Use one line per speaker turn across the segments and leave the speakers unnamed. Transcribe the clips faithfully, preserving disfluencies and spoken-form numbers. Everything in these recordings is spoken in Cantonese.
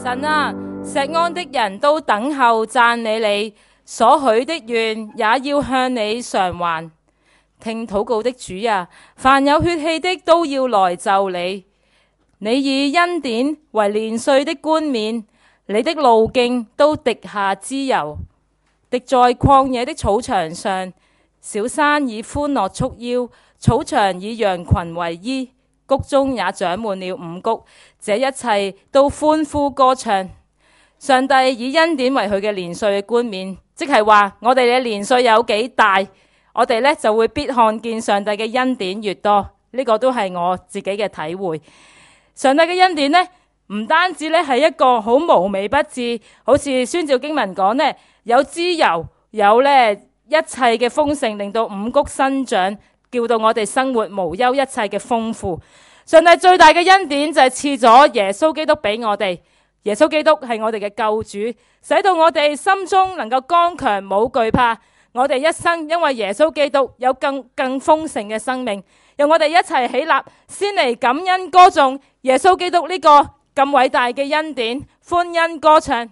神啊，錫安的人都等候讚美你，所許的願也要向你償還。聽禱告的主啊，凡有血氣的都要來就你。你以恩典為年歲的冠冕，你的路徑都滴下脂油，滴在曠野的草場上。小山以歡樂束腰，草場以羊群為衣，谷中也長滿了五穀，這一切都歡呼歌唱。上帝以恩典為佢嘅年歲嘅冠冕，即係話我哋嘅年歲有幾大，我哋呢就會必看見上帝嘅恩典越多。呢、這個都係我自己嘅體會。上帝嘅恩典呢，唔單止呢係一個好無微不至，好似宣召經文講呢，有脂油，有呢一切嘅豐盛，令到五穀生長，叫到我哋生活無憂，一切嘅豐富。上帝最大嘅恩典就係賜咗耶穌基督俾我哋。耶穌基督係我哋嘅救主，使到我哋心中能夠剛強，冇懼怕。我哋一生因為耶穌基督有更更豐盛嘅生命，讓我哋一齊起，起立，先嚟感恩歌頌耶穌基督呢個咁偉大嘅恩典，歡欣歌唱。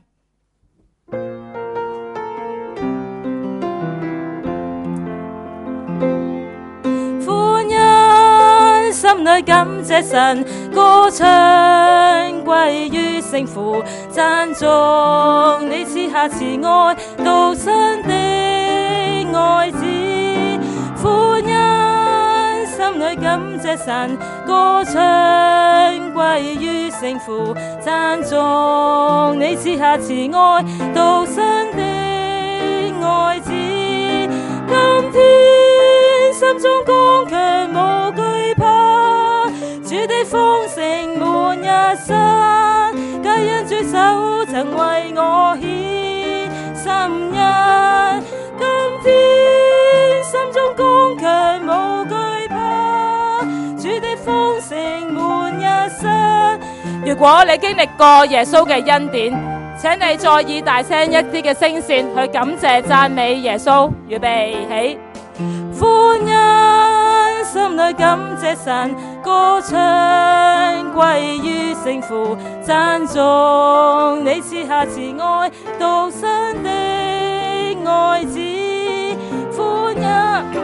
歡欣心裏感謝神，歌唱歸於聖父，讚頌你賜下慈愛獨生的愛子。歡欣心裏感謝神，歌唱歸於聖父，讚頌你賜下慈愛獨生的愛子。今天心中剛強無懼怕，主的豐盛滿一生，皆因主手曾為我顯心恩。今天心中剛強無懼怕，主的豐盛滿一生。如果你經歷過耶穌嘅恩典，請你再以大聲一啲嘅聲線去感謝讚美耶穌。預備起，歡欣心裏感謝神，歌唱歸於聖父，讚頌你賜下慈愛獨生的愛子。歡欣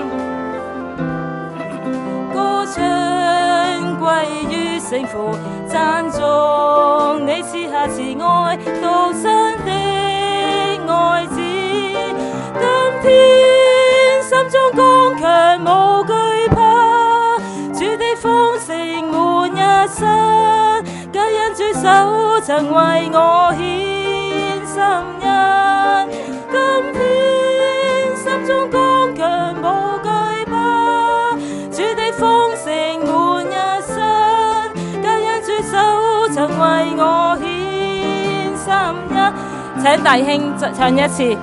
歌唱歸於聖父，讚頌你賜下慈愛獨生的愛子。今天心中剛強無懼怕，主的豐盛滿一生，皆因主手曾為我顯心恩。今天心中剛強無懼怕，主的豐盛滿一生，皆因主手曾為我顯心恩。請弟兄唱一次。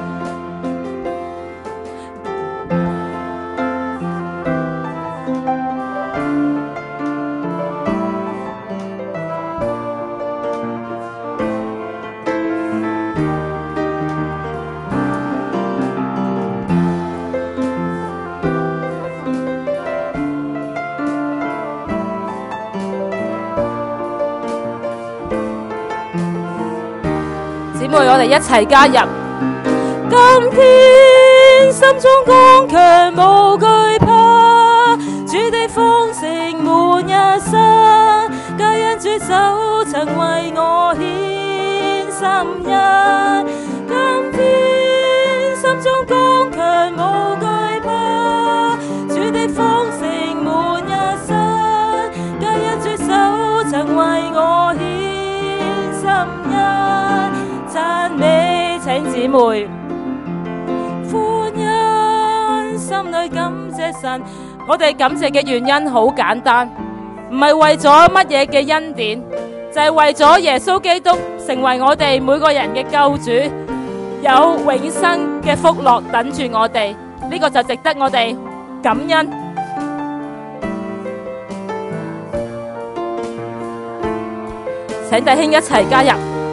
我哋一齊加入。今天心中剛強無懼怕，主的豐盛滿一生，皆因主手曾為我顯心恩。今天心中剛強無懼怕，主的豐盛滿一生，皆因主手曾為我顯心恩。讚美，請姊妹歡欣心裏感謝神。我哋感謝嘅原因好簡單，唔係為咗乜嘢嘅恩典，就係為咗耶穌基督成為我哋每個人嘅救主，有永生嘅福樂等住我哋，呢個就值得我哋感恩。請弟兄一齊加入。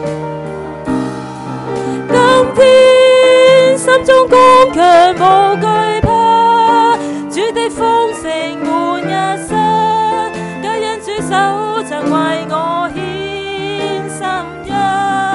今天心中剛強無懼怕，主的豐盛滿一生，皆因主手曾為我顯心恩。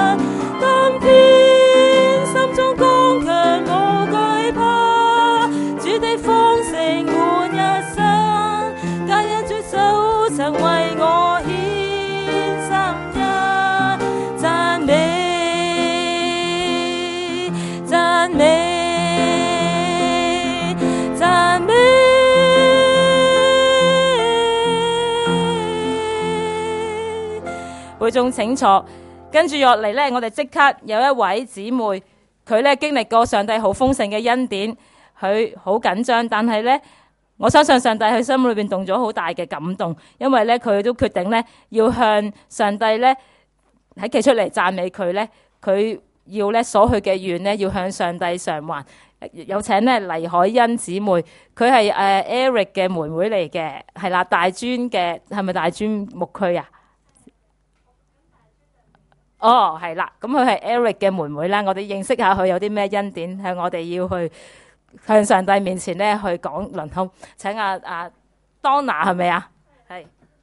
會眾請坐。跟住落嚟呢，我哋即刻有一位姊妹，佢呢經歷過上帝好豐盛嘅恩典，佢好緊張，但係呢，我相信上帝喺心裏邊動咗好大嘅感動，因為呢，佢都決定呢要向上帝呢喺企出嚟讚美佢呢，佢要呢所許嘅願呢要向上帝償還。有請呢黎海欣姊妹，佢係誒 Eric 嘅妹妹嚟嘅，係啦，大專嘅，係咪大專牧區啊？哦，係啦，咁佢係 Eric 嘅妹妹啦，我哋認識下佢有啲咩恩典，向我哋要去向上帝面前咧去講論好。請阿阿 Donna 係咪啊？係。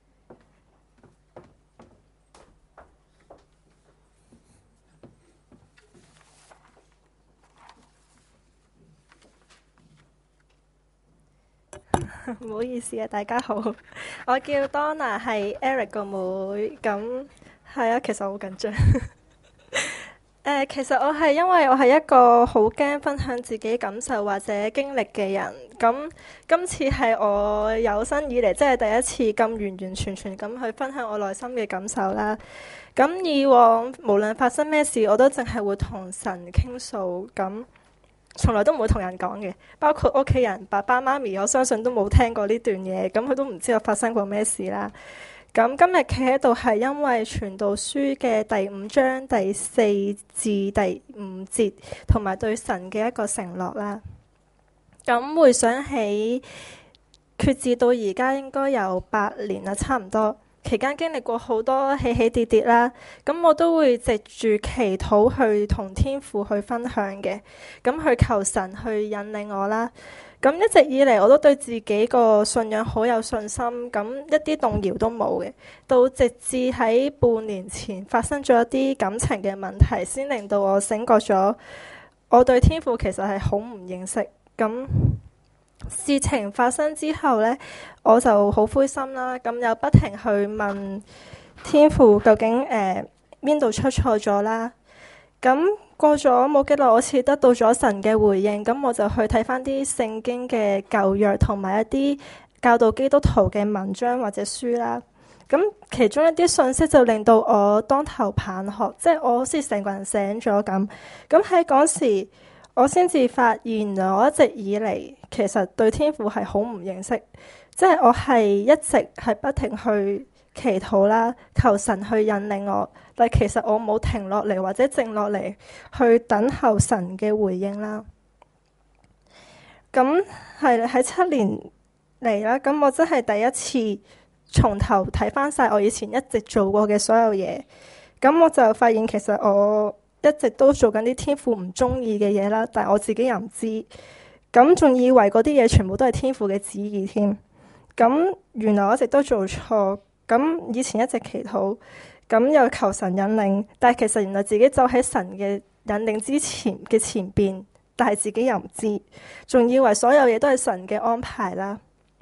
唔好意思啊，大家好，我叫 Donna， 係 Eric 個妹，咁係啊，其實我好緊張。誒，其實我係因為我係一個好驚分享自己感受或者經歷嘅人，咁今次係我有生以嚟即係第一次咁完完全全咁去分享我內心嘅感受啦。咁以往無論發生咩事，我都淨係會同神傾訴咁。從來都唔會同人講嘅，包括屋企人、爸爸媽咪，我相信都冇聽過呢段嘢，咁佢都唔知我發生過咩事啦。咁今日企喺度係因為傳道書嘅第五章第四至第五節，同埋對神嘅一個承諾啦。咁回想起決志到而家應該有八年啦，差唔多。期間經歷過好多起起跌跌啦，咁我都會藉住祈禱去同天父去分享嘅，咁去求神去引領我啦。咁一直以嚟我都對自己個信仰好有信心，咁一啲動搖都冇嘅。到直至喺半年前發生咗一啲感情嘅問題，先令到我醒覺咗，我對天父其實係好唔認識。咁事情發生之後呢，我就好灰心啦，咁又不停去問天父究竟誒邊度出錯咗啦。咁過咗冇幾耐，我似得到咗神嘅回應，咁我就去睇翻啲聖經嘅舊約同埋一啲教導基督徒嘅文章或者書啦。咁其中一啲信息就令到我當頭棒喝，即係我好似成個人醒咗咁。咁喺嗰時，我先至發現，原來我一直以嚟其實對天父係好唔認識，即係我係一直係不停去祈禱啦，求神去引領我，但其實我冇停落嚟或者靜落嚟去等候神嘅回應啦。咁係喺七年嚟啦，咁我真係第一次從頭睇翻晒我以前一直做過嘅所有嘢，咁我就發現其實我一直都做緊啲天父唔中意嘅嘢啦，但係我自己又唔知，咁仲以為嗰啲嘢全部都係天父嘅旨意添。咁原來我一直都做錯，咁以前一直祈禱，咁又求神引領，但係其實原來自己走喺神嘅引領之前嘅前邊，但係自己又唔知，仲以為所有嘢都係神嘅安排啦。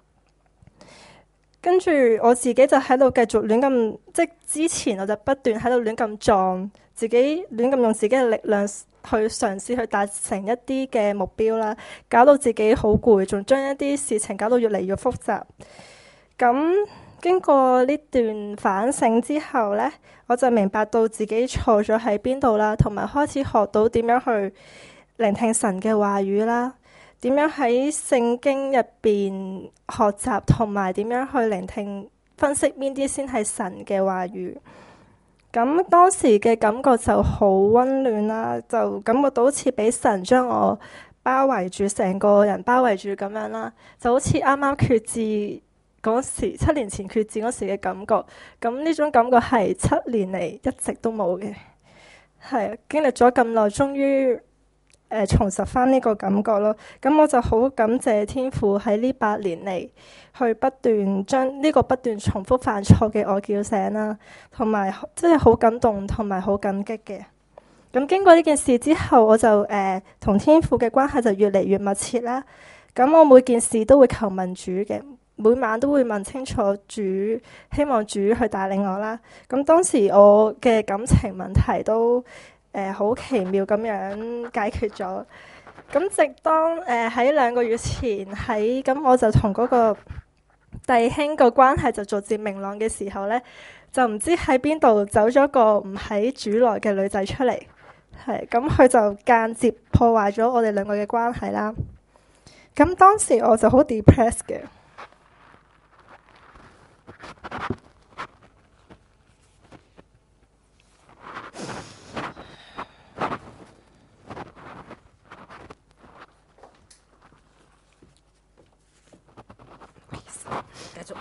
跟住我自己就喺度繼續亂咁，即係之前我就不斷喺度亂咁撞，自己亂咁用自己嘅力量去嘗試去達成一啲嘅目標啦，搞到自己好攰，仲將一啲事情搞到越嚟越複雜。咁經過呢段反省之後呢，我就明白到自己錯咗喺邊度啦，同埋開始學到點樣去聆聽神嘅話語啦。點樣喺聖經入邊學習，同埋點樣去聆聽分析邊啲先係神嘅話語。咁當時嘅感覺就好溫暖啦，就感覺到好似俾神將我包圍住，成個人包圍住咁樣啦，就好似啱啱決志嗰時，七年前決志嗰時嘅感覺。咁呢種感覺係七年嚟一直都冇嘅，係經歷咗咁耐，終於誒、呃、重拾翻呢個感覺咯。咁我就好感謝天父喺呢八年嚟去不斷將呢個不斷重複犯錯嘅我叫醒啦，同埋真係好感動同埋好感激嘅。咁經過呢件事之後，我就誒同、呃、天父嘅關係就越嚟越密切啦。咁我每件事都會求問主嘅，每晚都會問清楚主，希望主去帶領我啦。咁當時我嘅感情問題都誒好、呃、奇妙咁樣解決咗。咁直當誒喺兩個月前喺咁，我就同嗰個弟兄個關係就逐漸明朗嘅時候呢， 就唔知喺邊度走咗個唔喺主內嘅女仔出嚟，係咁佢就間接破壞咗我哋兩個嘅關係啦。咁當時我就好 depressed 嘅。
繼續。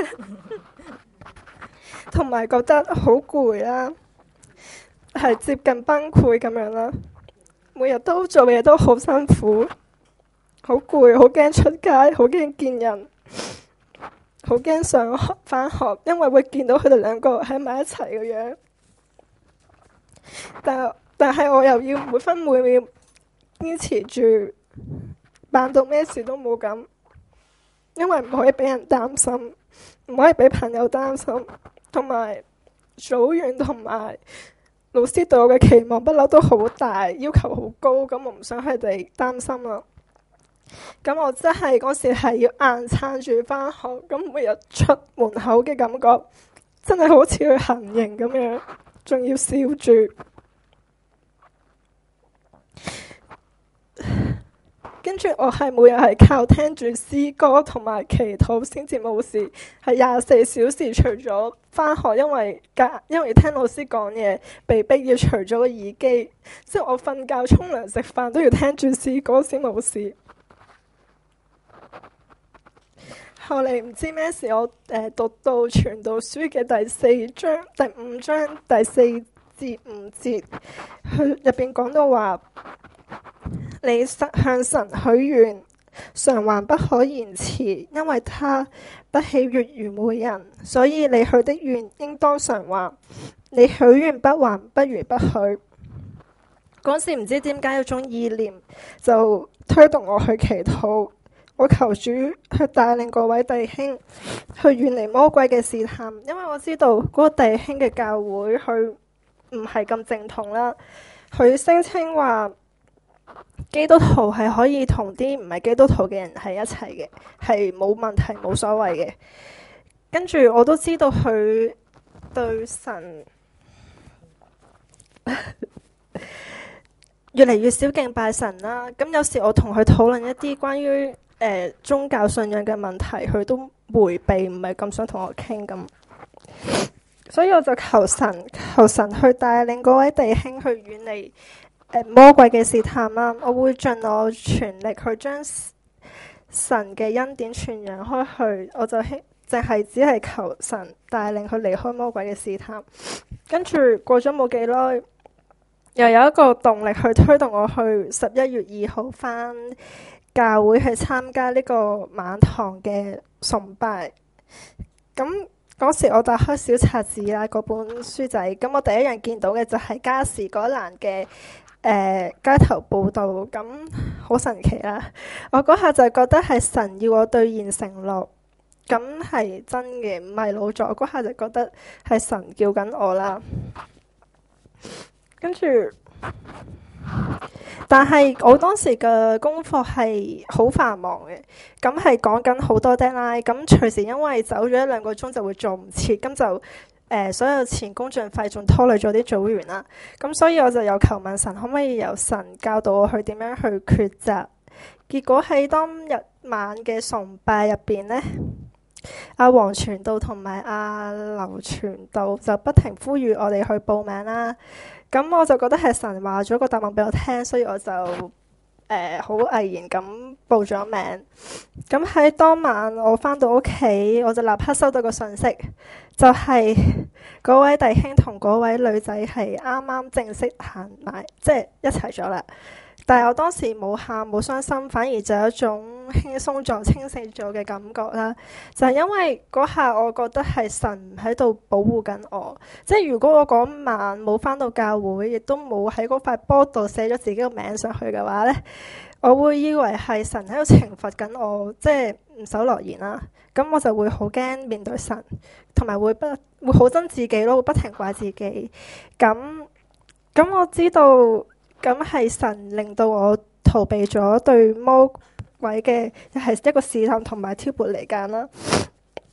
同埋覺得好攰啦，係接近崩潰咁樣啦。每日都做嘢都好辛苦，好攰，好驚出街，好驚見人，好驚上學返學，因為會見到佢哋兩個喺埋一齊嘅樣。但但係我又要每分每秒堅持住，扮到咩事都冇咁，因為唔可以俾人擔心，唔可以俾朋友擔心，同埋組員同埋老師對我嘅期望不嬲都好大，要求好高，咁我唔想佢哋擔心啦。咁我真係嗰時係要硬撐住返學，咁每日出門口嘅感覺真係好似去行刑咁樣，仲要笑住。跟住我係每日係靠聽住詩歌同埋祈禱先至冇事，係廿四小時除咗返學，因為隔因為聽老師講嘢，被逼要除咗個耳機，即係我瞓覺、沖涼、食飯都要聽住詩歌先冇事。後嚟唔知咩事，我誒、呃、讀到《傳道書》嘅第四章、第五章第四至五節，佢入邊講到話：你實向神許願，償還不可延遲，因為他不喜悅愚昧人，所以你許的願應當償還。你許願不還，不如不許。嗰時唔知點解有種意念就推動我去祈禱，我求主去帶領各位弟兄去遠離魔鬼嘅試探，因為我知道嗰個弟兄嘅教會佢唔係咁正統啦，佢聲稱話基督徒係可以同啲唔係基督徒嘅人喺一齊嘅，係冇問題冇所謂嘅。跟住我都知道佢對神越嚟越少敬拜神啦。咁有時我同佢討論一啲關於誒、呃、宗教信仰嘅問題，佢都迴避，唔係咁想同我傾咁。所以我就求神，求神去帶領嗰位弟兄去遠離魔鬼嘅試探啦。我會盡我全力去將神嘅恩典傳揚開去。我就希淨係只係求神帶領佢離開魔鬼嘅試探。跟住過咗冇幾耐，又有一個動力去推動我去十一月二號返教會去參加呢個晚堂嘅崇拜。咁嗰時我打開小冊子啦，嗰本書仔，咁我第一樣見到嘅就係加時嗰欄嘅誒街頭報道，咁好神奇啦！我嗰下就覺得係神要我兌現承諾，咁係真嘅，唔係老作。嗰下就覺得係神叫緊我啦。跟住，但係我當時嘅功課係好繁忙嘅，咁係講緊好多 deadline，咁隨時因為走咗一兩個鐘就會做唔切，咁就誒、呃、所有前功盡廢，仲拖累咗啲組員啦。咁所以我就有求問神，可唔可以由神教導我去點樣去抉擇？結果喺當日晚嘅崇拜入邊呢，阿黃傳道同埋阿劉傳道就不停呼籲我哋去報名啦。咁我就覺得係神話咗個答案俾我聽，所以我就誒好毅然咁報咗名。咁喺當晚我返到屋企，我就立刻收到個信息，就係、是、嗰位弟兄同嗰位女仔係啱啱正式行埋，即係一齊咗啦。但係我當時冇喊冇傷心，反而就有一種輕鬆咗、清醒咗嘅感覺啦。就係、是、因為嗰下我覺得係神喺度保護緊我。即係如果我嗰晚冇返到教會，亦都冇喺嗰塊波度寫咗自己個名上去嘅話呢，我會以為係神喺度懲罰緊我，即係唔守諾言啦。咁我就會好驚面對神，同埋會不會好憎自己咯，會不停怪自己。咁咁我知道。咁係神令到我逃避咗對魔鬼嘅係一個試探同埋挑撥離間啦。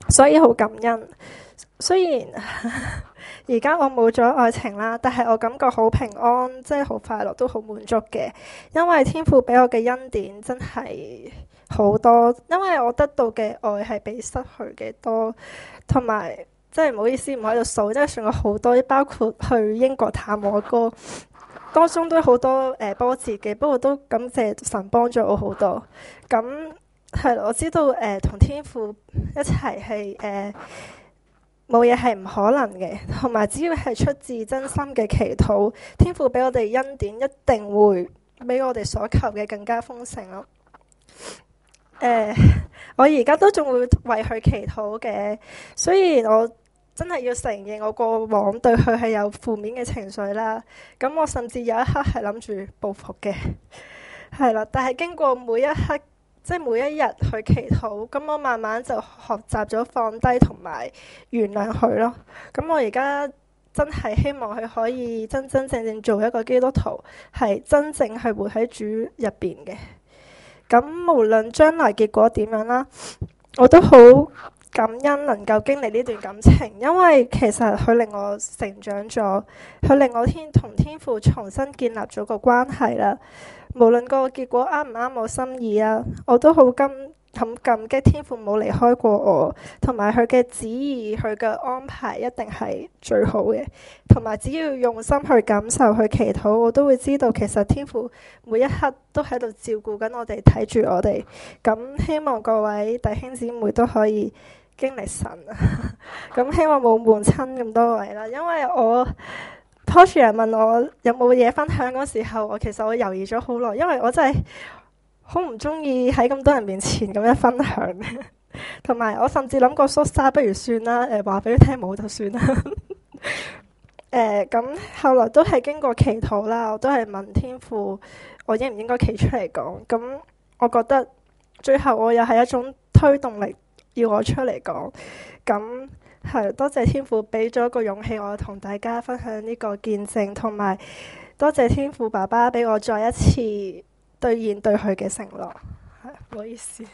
所以好感恩。雖然而家我冇咗愛情啦，但係我感覺好平安，即係好快樂，都好滿足嘅。因為天父俾我嘅恩典真係好多，因為我得到嘅愛係比失去嘅多，同埋即係唔好意思唔喺度數，即係算過好多，包括去英國探我哥，當中都好多誒、呃、波折嘅，不過都感謝神幫咗我好多。咁係我知道誒同、呃、天父一齊係誒冇嘢係唔可能嘅，同埋只要係出自真心嘅祈禱，天父俾我哋恩典，一定會比我哋所求嘅更加豐盛咯。誒、呃，我而家都仲會為佢祈禱嘅，雖然我真係要承認我過往對佢係有負面嘅情緒啦，咁我甚至有一刻係諗住報復嘅，係啦，但係經過每一刻，即係每一日去祈禱，咁我慢慢就學習咗放低同埋原諒佢咯。咁我而家真係希望佢可以真真正正做一個基督徒，係真正係活喺主入邊嘅。咁無論將來結果點樣啦，我都好感恩能夠經歷呢段感情，因為其實佢令我成長咗，佢令我天同天父重新建立咗個關係啦。無論個結果啱唔啱我心意啊，我都好感咁感激天父冇離開過我，同埋佢嘅旨意，佢嘅安排一定係最好嘅。同埋只要用心去感受、去祈禱，我都會知道其實天父每一刻都喺度照顧緊我哋，睇住我哋。咁希望各位弟兄姊妹都可以經歷神啊！咁希望冇悶親咁多位啦，因為我 Portia 問我有冇嘢分享嗰時候，我其實我猶豫咗好耐，因為我真係好唔中意喺咁多人面前咁樣分享，同埋我甚至諗過縮沙，不如算啦，誒話俾佢聽冇就算啦。誒咁、呃、後來都係經過祈禱啦，我都係問天父，我應唔應該企出嚟講？咁我覺得最後我又係一種推動力，要我出嚟講。咁係多謝天父俾咗個勇氣，我同大家分享呢個見證，同埋多謝天父爸爸俾我再一次兌現對佢嘅承諾。係，唔好意思。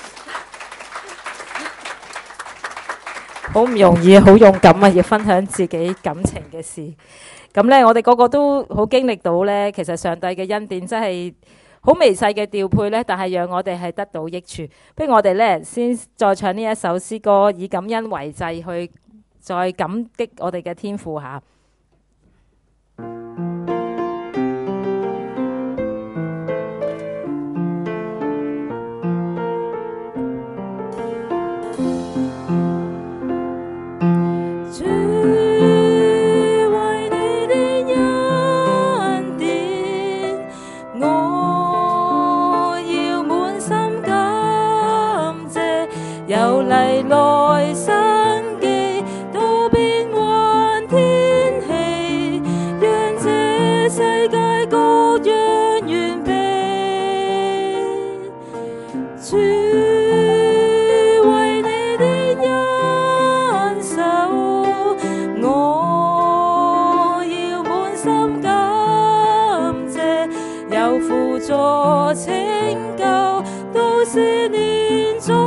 好唔容易，好勇敢啊！要分享自己感情嘅事。咁呢，我哋個個都好經歷到呢。其實上帝嘅恩典真係好微細嘅調配呢，但係讓我哋係得到益處。不如我哋呢，先再唱呢一首詩歌，以感恩為祭，去再感激我哋嘅天父下。由嚟來生機，都變幻天氣，讓這世界各樣完備。主為你的恩手，我要滿心感謝，有輔助拯救，都是連阻。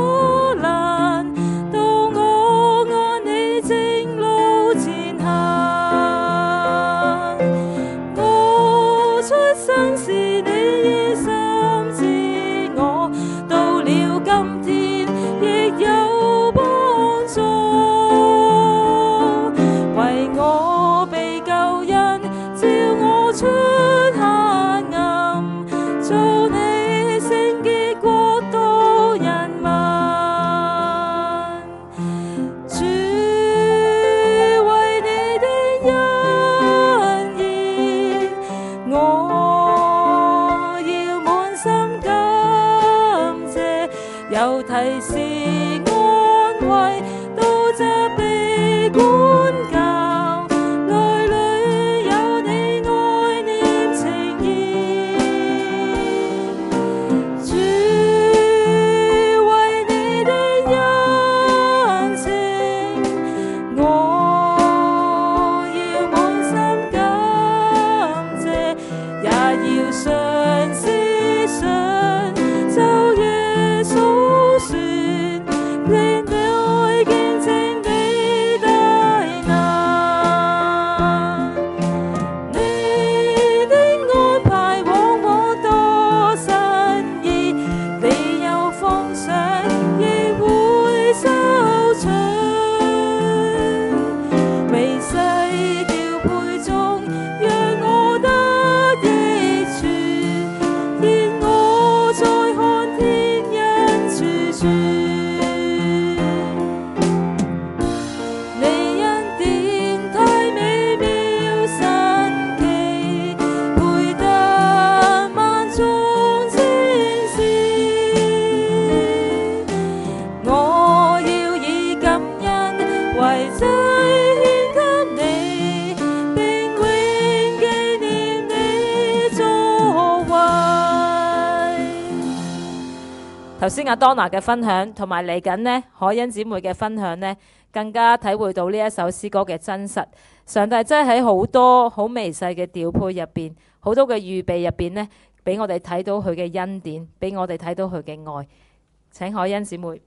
先阿 Donna 嘅分享，同埋嚟緊呢海恩姊妹嘅分享呢，更加體會到呢一首詩歌嘅真實。上帝真係喺好多好微細嘅調配入邊，好多嘅預備入邊呢，俾我哋睇到佢嘅恩典，俾我哋睇到佢嘅愛。請海恩姊妹。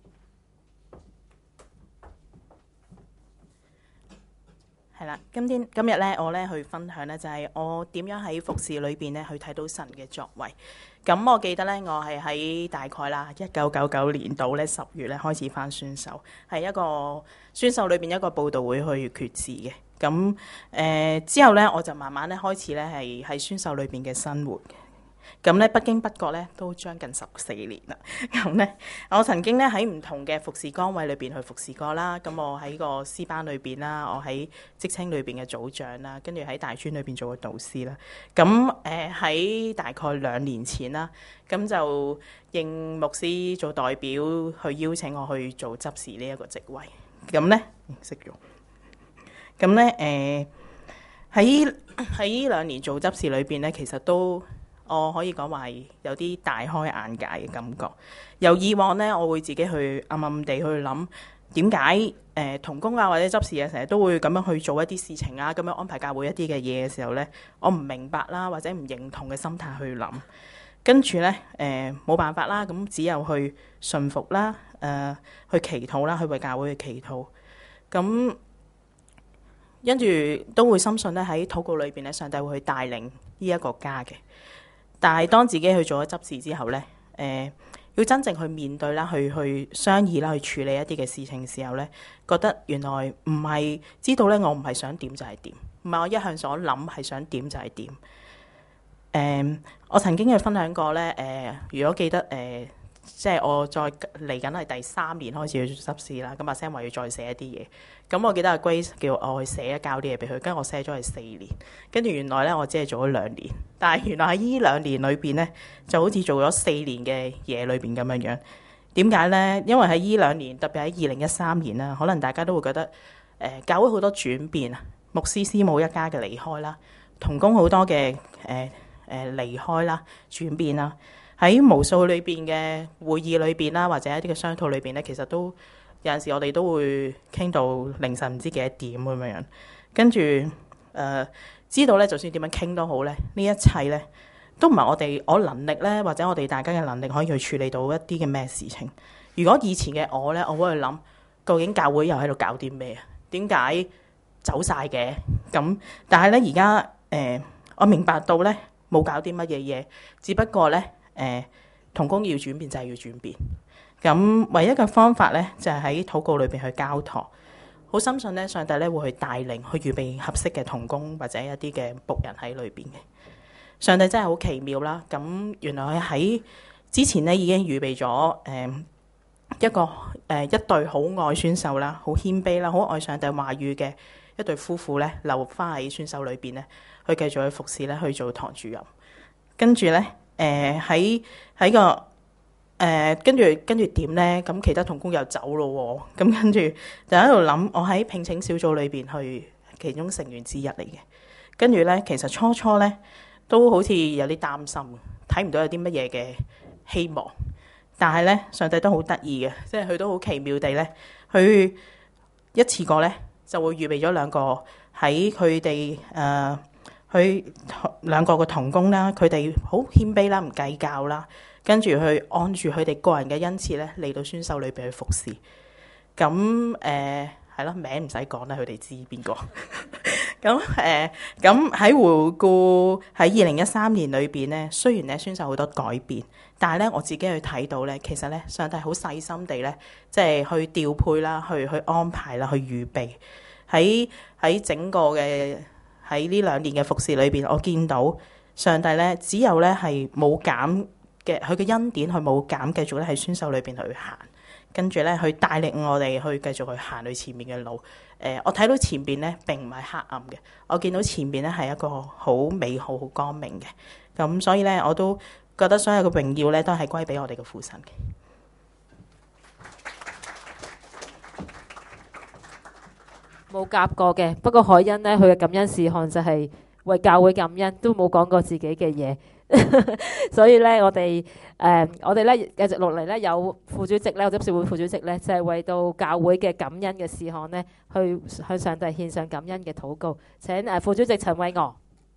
係啦，今天今日咧，我咧去分享咧，就係、是、我點樣喺服侍裏邊咧去睇到神嘅作為。咁我記得咧，我係喺大概啦一九九九年度咧十月咧開始返宣授，係一個宣授裏邊一個佈道會去決志嘅。咁誒、呃、之後咧，我就慢慢咧開始咧係喺宣授裏邊嘅生活。咁咧不經不覺咧都將近十四年啦。咁咧我曾經咧喺唔同嘅服侍崗位裏邊去服侍過啦。咁我喺個詩班裏邊啦，我喺職青裏邊嘅組長啦，跟住喺大專裏邊做過導師啦。咁誒喺大概兩年前啦，咁就應牧師做代表去邀請我去做執事呢一個職位。咁咧識咗。咁咧誒喺喺呢兩年做執事裏邊咧，其實都我可以講話係有啲大開眼界嘅感覺。由以往咧，我會自己去暗暗地去諗點解誒同工啊或者執事啊成日都會咁樣去做一啲事情啊，咁樣安排教會一啲嘅嘢嘅時候咧，我唔明白啦，或者唔認同嘅心態去諗，跟住咧誒冇辦法啦，咁只有去順服啦，誒、呃、去祈禱啦，去為教會去祈禱，咁跟住都會深信咧喺禱告裏邊咧，上帝會去帶領呢一個家嘅。但係當自己去做咗執事之後呢，誒、呃、要真正去面對啦，去去商議啦，去處理一啲嘅事情嘅時候呢，覺得原來唔係知道呢，我唔係想點就係點，唔係我一向所諗係想點就係點。誒、呃，我曾經去分享過呢，誒、呃，如果記得誒。呃即係我再嚟緊係第三年開始去做執事啦，咁阿 Sam 話要再寫一啲嘢，咁我記得阿 Grace 叫我去寫交啲嘢俾佢，跟住我寫咗係四年，跟住原來咧我只係做咗兩年，但係原來喺呢兩年裏邊咧就好似做咗四年嘅嘢裏邊咁樣樣。點解咧？因為喺呢兩年，特別喺二零一三年啦，可能大家都會覺得誒、呃、教會好多轉變啊，牧師師母一家嘅離開啦，同工好多嘅誒誒離開啦、轉變啦。喺無數裏邊嘅會議裏邊啦，或者一啲嘅商討裏邊咧，其實都有陣時我哋都會傾到凌晨唔知幾多點咁樣樣，跟住誒知道咧，就算點樣傾都好咧，呢一切咧都唔係我哋我能力咧，或者我哋大家嘅能力可以去處理到一啲嘅咩事情。如果以前嘅我咧，我會去諗究竟教會又喺度搞啲咩啊？點解走晒嘅？咁但係咧而家誒，我明白到咧冇搞啲乜嘢嘢，只不過咧。誒同工要轉變就係要轉變，咁唯一嘅方法咧就係喺禱告裏邊去交託，好深信咧上帝咧會去帶領，去預備合適嘅同工或者一啲嘅僕人喺裏邊嘅。上帝真係好奇妙啦！咁原來喺之前咧已經預備咗誒、呃、一個誒、呃、一對好愛宣授啦、好謙卑啦、好愛上帝話語嘅一對夫婦咧，留翻喺宣授裏邊咧，去繼續去服侍咧，去做堂主任，跟住咧。誒喺喺個誒、呃、跟住跟住點咧？咁其他同工又走咯喎，咁跟住就喺度諗，我喺聘請小組裏邊去其中成員之一嚟嘅。跟住咧，其實初初咧都好似有啲擔心，睇唔到有啲乜嘢嘅希望。但係咧，上帝都好得意嘅，即係佢都好奇妙地咧，佢一次過咧就會預備咗兩個喺佢哋誒。佢兩個嘅同工啦，佢哋好謙卑啦，唔計較啦，跟住去按住佢哋個人嘅恩賜咧嚟到宣授裏邊去服侍。咁誒係咯，名唔使講啦，佢哋知邊個。咁誒咁喺回顧喺二零一三年裏邊咧，雖然咧宣授好多改變，但係咧我自己去睇到咧，其實咧上帝好細心地咧，即係去調配啦，去去安排啦，去預備喺喺整個嘅。喺呢兩年嘅服侍裏邊，我見到上帝咧，只有咧係冇減嘅，佢嘅恩典佢冇減，繼續咧喺宣授裏邊去行，跟住咧去帶領我哋去繼續去行去前面嘅路。誒、呃，我睇到前邊咧並唔係黑暗嘅，我見到前邊咧係一個好美好、好光明嘅。咁所以咧，我都覺得所有嘅榮耀咧都係歸俾我哋嘅父神嘅。
冇夾過嘅，不過海恩呢，佢嘅感恩事項就係為教會感恩，都冇講過自己嘅嘢。所以咧，我哋誒、呃、我哋咧繼續落嚟咧，有副主席咧，或者執事會副主席咧，就係、是、為到教會嘅感恩嘅事項咧，去向上帝獻上感恩嘅禱告。請誒、呃、副主席陳偉娥。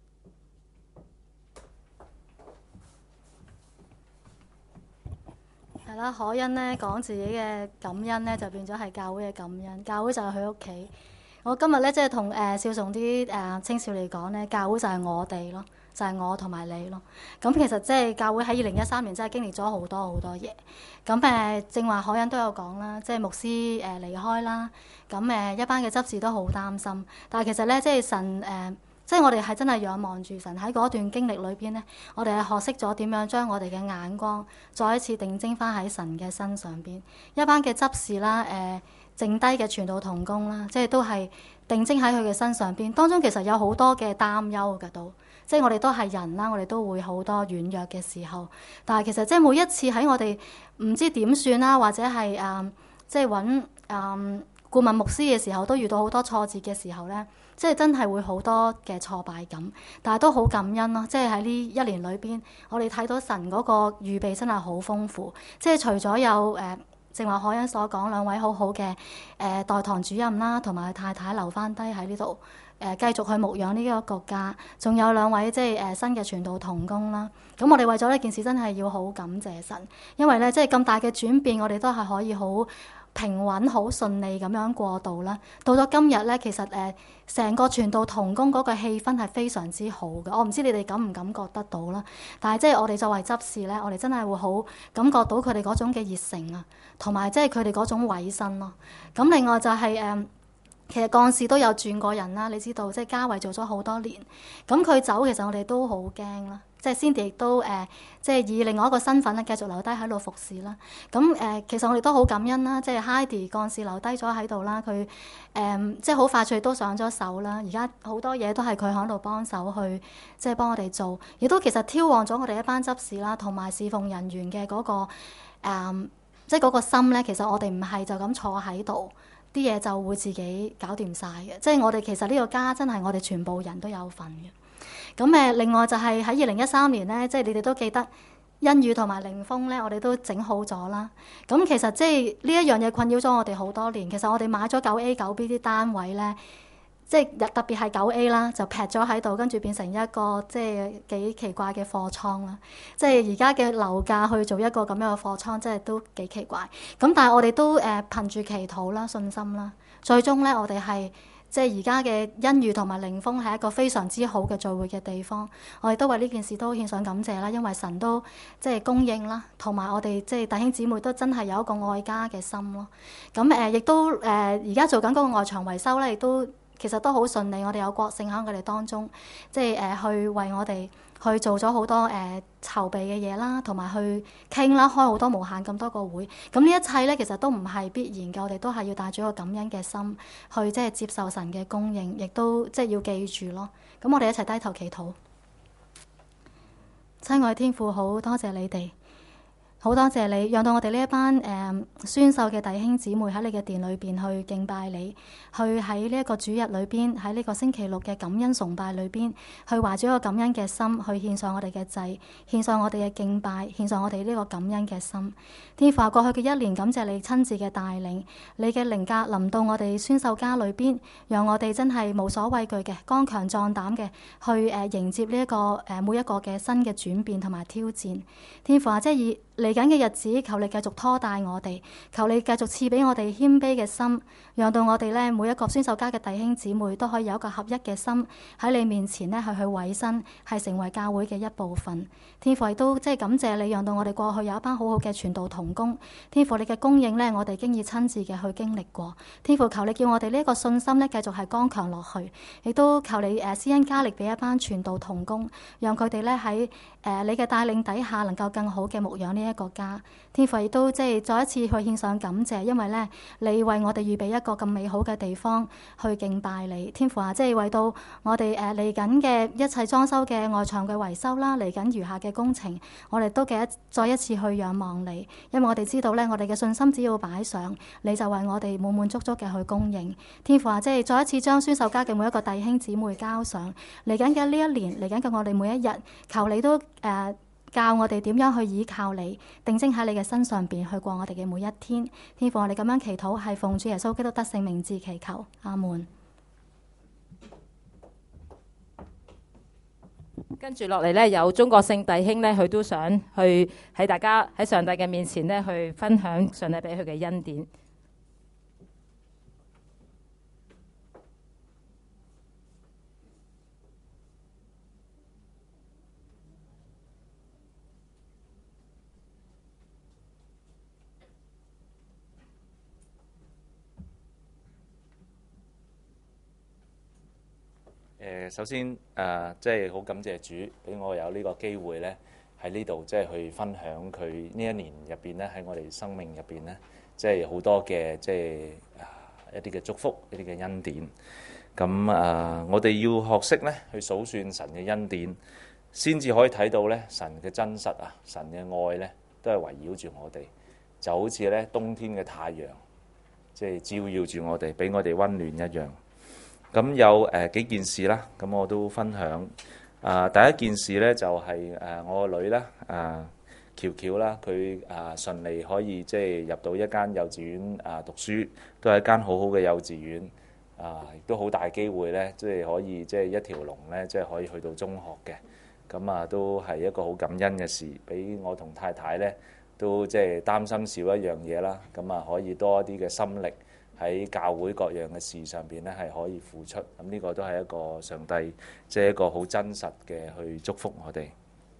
係啦，可恩呢講自己嘅感恩呢，就變咗係教會嘅感恩。教會就係佢屋企。我今日咧即係同誒少崇啲誒青少年講咧，教會就係我哋咯，就係、是、我同埋你咯。咁其實即係教會喺二零一三年真係經歷咗好多好多嘢。咁誒正話可恩都有講啦，即係牧師誒、呃、離開啦。咁誒一班嘅執事都好擔心。但係其實咧即係神誒。呃即係我哋係真係仰望住神喺嗰段經歷裏邊呢，我哋係學識咗點樣將我哋嘅眼光再一次定睛翻喺神嘅身上邊。一班嘅執事啦，誒、呃、剩低嘅傳道同工啦，即係都係定睛喺佢嘅身上邊。當中其實有好多嘅擔憂㗎都，即係我哋都係人啦，我哋都會好多軟弱嘅時候。但係其實即係每一次喺我哋唔知點算啦，或者係誒、呃、即係揾誒顧問牧師嘅時候，都遇到好多挫折嘅時候呢。即係真係會好多嘅挫敗感，但係都好感恩咯。即係喺呢一年裏邊，我哋睇到神嗰個預備真係好豐富。即係除咗有誒，正話可恩所講兩位好好嘅誒代堂主任啦，同埋太太留翻低喺呢度誒，繼續去牧養呢個國家。仲有兩位即係誒新嘅傳道同工啦。咁我哋為咗呢件事真係要好感謝神，因為咧即係咁大嘅轉變，我哋都係可以好平穩、好順利咁樣過渡啦。到咗今日咧，其實誒成、呃、個傳道同工嗰個氣氛係非常之好嘅。我唔知你哋感唔感覺得到啦。但係即係我哋作為執事咧，我哋真係會好感覺到佢哋嗰種嘅熱誠啊，同埋即係佢哋嗰種委身咯。咁另外就係、是、誒、呃，其實幹事都有轉過人啦。你知道即係嘉慧做咗好多年，咁佢走，其實我哋都好驚啦。即係 Cindy 亦都誒、呃，即係以另外一個身份咧，繼續留低喺度服侍啦。咁誒、呃，其實我哋都好感恩啦。即係 Heidi 幹事留低咗喺度啦，佢誒、呃、即係好快脆都上咗手啦。而家好多嘢都係佢喺度幫手去，即係幫我哋做，亦都其實挑旺咗我哋一班執事啦，同埋侍奉人員嘅嗰、那個、呃、即係嗰個心咧。其實我哋唔係就咁坐喺度，啲嘢就會自己搞掂晒嘅。即係我哋其實呢個家真係我哋全部人都有份嘅。咁誒，另外就係喺二零一三年咧，即係你哋都記得恩宇同埋凌峰咧，我哋都整好咗啦。咁其實即係呢一樣嘢困擾咗我哋好多年。其實我哋買咗九 A 九 B 啲單位咧，即係特別係九 A 啦，就劈咗喺度，跟住變成一個即係幾奇怪嘅貨倉啦。即係而家嘅樓價去做一個咁樣嘅貨倉，即係都幾奇怪。咁但係我哋都誒憑住祈禱啦、信心啦，最終咧我哋係。即係而家嘅恩裕同埋凌峰係一個非常之好嘅聚會嘅地方，我哋都為呢件事都獻上感謝啦，因為神都即係供應啦，同埋我哋即係弟兄姊妹都真係有一個愛家嘅心咯。咁誒亦都誒而家做緊嗰個外牆維修咧，亦都其實都好順利。我哋有國聖喺我哋當中，即係誒、呃、去為我哋去做咗好多誒、呃、籌備嘅嘢啦，同埋去傾啦，開好多無限咁多個會。咁呢一切咧，其實都唔係必然嘅，我哋都係要帶住一個感恩嘅心去即係接受神嘅供應，亦都即係要記住咯。咁我哋一齊低頭祈禱。親愛天父，好多謝你哋。好多謝你，讓到我哋呢一班誒、呃、宣授嘅弟兄姊妹喺你嘅殿裏邊去敬拜你，去喺呢一個主日裏邊，喺呢個星期六嘅感恩崇拜裏邊，去懷住一個感恩嘅心，去獻上我哋嘅祭，獻上我哋嘅敬拜，獻上我哋呢個感恩嘅心。天父啊，過去嘅一年，感謝你親自嘅帶領，你嘅靈格臨到我哋宣授家裏邊，讓我哋真係無所畏懼嘅，剛強壯膽嘅，去誒、呃、迎接呢、這、一個誒、呃、每一個嘅新嘅轉變同埋挑戰。天父啊，即係以嚟緊嘅日子，求你繼續拖帶我哋，求你繼續賜俾我哋謙卑嘅心，讓到我哋咧每一個宣授家嘅弟兄姊妹都可以有一個合一嘅心喺你面前咧，去去委身，係成為教會嘅一部分。天父亦都即係感謝你，讓到我哋過去有一班好好嘅傳道同工。天父你嘅供應咧，我哋經已親自嘅去經歷過。天父求你叫我哋呢一個信心咧，繼續係剛強落去，亦都求你誒施恩加力俾一班傳道同工，讓佢哋咧喺誒你嘅帶領底下，能夠更好嘅牧養呢呢一個家。天父亦都即係再一次去獻上感謝，因為咧你為我哋預備一個咁美好嘅地方去敬拜你。天父啊，即係為到我哋誒嚟緊嘅一切裝修嘅外牆嘅維修啦，嚟緊餘下嘅工程，我哋都記得再一次去仰望你，因為我哋知道咧，我哋嘅信心只要擺上，你就為我哋滿滿足足嘅去供應。天父啊，即係再一次將宣授家嘅每一個弟兄姊妹交上嚟緊嘅呢一年，嚟緊嘅我哋每一日，求你都誒、呃教我哋點樣去依靠你，定睛喺你嘅身上邊去過我哋嘅每一天。天父，我哋咁樣祈禱係奉主耶穌基督得勝名字祈求，阿門。
跟住落嚟呢，有中國聖弟兄呢，佢都想去喺大家喺上帝嘅面前呢，去分享上帝俾佢嘅恩典。
誒，首先誒，即係好感謝主俾我有呢個機會咧，喺呢度即係去分享佢呢一年入邊咧，喺我哋生命入邊咧，即係好多嘅即係一啲嘅祝福，一啲嘅恩典。咁啊，我哋要學識咧去數算神嘅恩典，先至可以睇到咧神嘅真實啊，神嘅愛咧都係圍繞住我哋，就好似咧冬天嘅太陽，即係照耀住我哋，俾我哋溫暖一樣。咁有誒、呃、幾件事啦，咁我都分享。啊、呃，第一件事咧就係、是、誒、呃、我個女啦，啊喬喬啦，佢啊順利可以即係入到一間幼稚園啊讀書，都係一間好好嘅幼稚園。啊，亦都好大機會咧，即係可以即係一條龍咧，即係可以去到中學嘅。咁啊，都係一個好感恩嘅事，俾我同太太咧都即係擔心少一樣嘢啦。咁啊，可以多一啲嘅心力。喺教會各樣嘅事上邊咧，係可以付出，咁呢個都係一個上帝，即係一個好真實嘅去祝福我哋。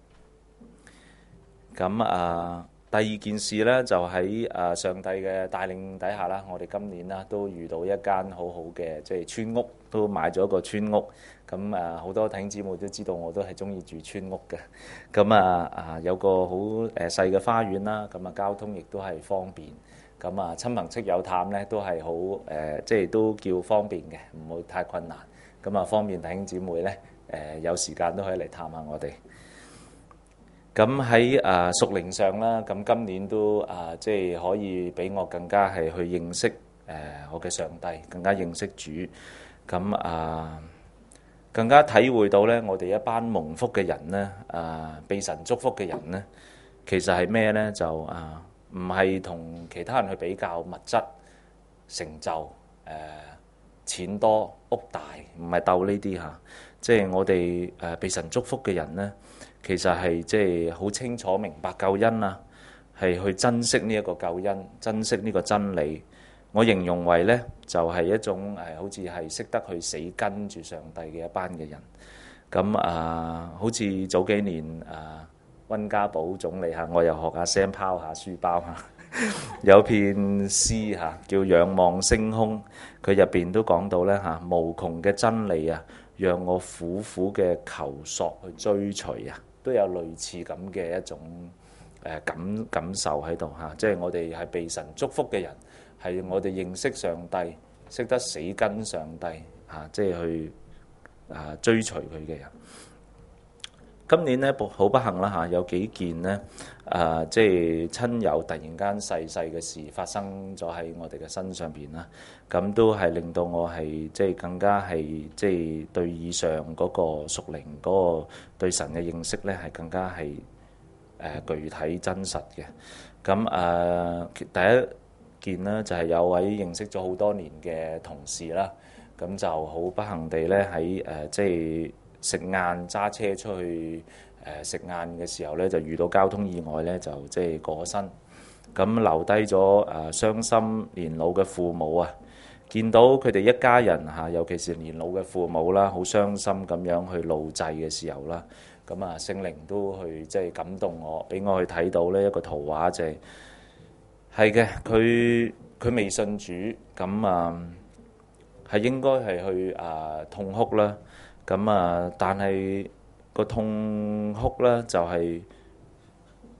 咁啊，第二件事咧就喺啊上帝嘅帶領底下啦，我哋今年啦都遇到一間好好嘅即係村屋，都買咗一個村屋。咁啊，好多弟兄姊妹都知道我都係中意住村屋嘅。咁啊啊，有個好誒細嘅花園啦，咁啊交通亦都係方便。咁啊，親朋戚友探咧都係好誒，即係都叫方便嘅，唔會太困難。咁啊，方便弟兄姊妹咧誒，有時間都可以嚟探下我哋。咁喺啊屬靈上啦，咁今年都啊，即係可以俾我更加係去認識誒我嘅上帝，更加認識主。咁啊，更加體會到咧，我哋一班蒙福嘅人咧，啊被神祝福嘅人咧，其實係咩咧？就啊〜唔係同其他人去比較物質成就，誒、呃、錢多屋大，唔係鬥呢啲嚇。即係我哋誒被神祝福嘅人呢，其實係即係好清楚明白救恩啊，係去珍惜呢一個救恩，珍惜呢個真理。我形容為呢，就係、是、一種誒，好似係識得去死跟住上帝嘅一班嘅人。咁啊、呃，好似早幾年啊。呃溫家寶總理嚇，我又學下聲拋下書包嚇，有篇詩嚇叫《仰望星空》，佢入邊都講到咧嚇，無窮嘅真理啊，讓我苦苦嘅求索去追隨啊，都有類似咁嘅一種誒感感受喺度嚇，即係我哋係被神祝福嘅人，係我哋認識上帝，識得死跟上帝嚇，即係去啊追隨佢嘅人。今年咧，好不幸啦嚇，有幾件咧，啊，即係親友突然間逝世嘅事發生咗喺我哋嘅身上邊啦。咁都係令到我係即係更加係即係對以上嗰個屬靈嗰個對神嘅認識咧，係更加係誒具體真實嘅。咁啊，第一件咧就係有位認識咗好多年嘅同事啦，咁就好不幸地咧喺誒即係。食晏揸車出去誒食晏嘅時候咧，就遇到交通意外咧，就即係過身。咁留低咗誒傷心年老嘅父母啊，見到佢哋一家人嚇，尤其是年老嘅父母啦，好傷心咁樣去路祭嘅時候啦，咁啊聖靈都去即係感動我，俾我去睇到呢一個圖畫，就係係嘅，佢佢未信主，咁啊係應該係去啊痛哭啦。咁啊，但係個痛哭咧就係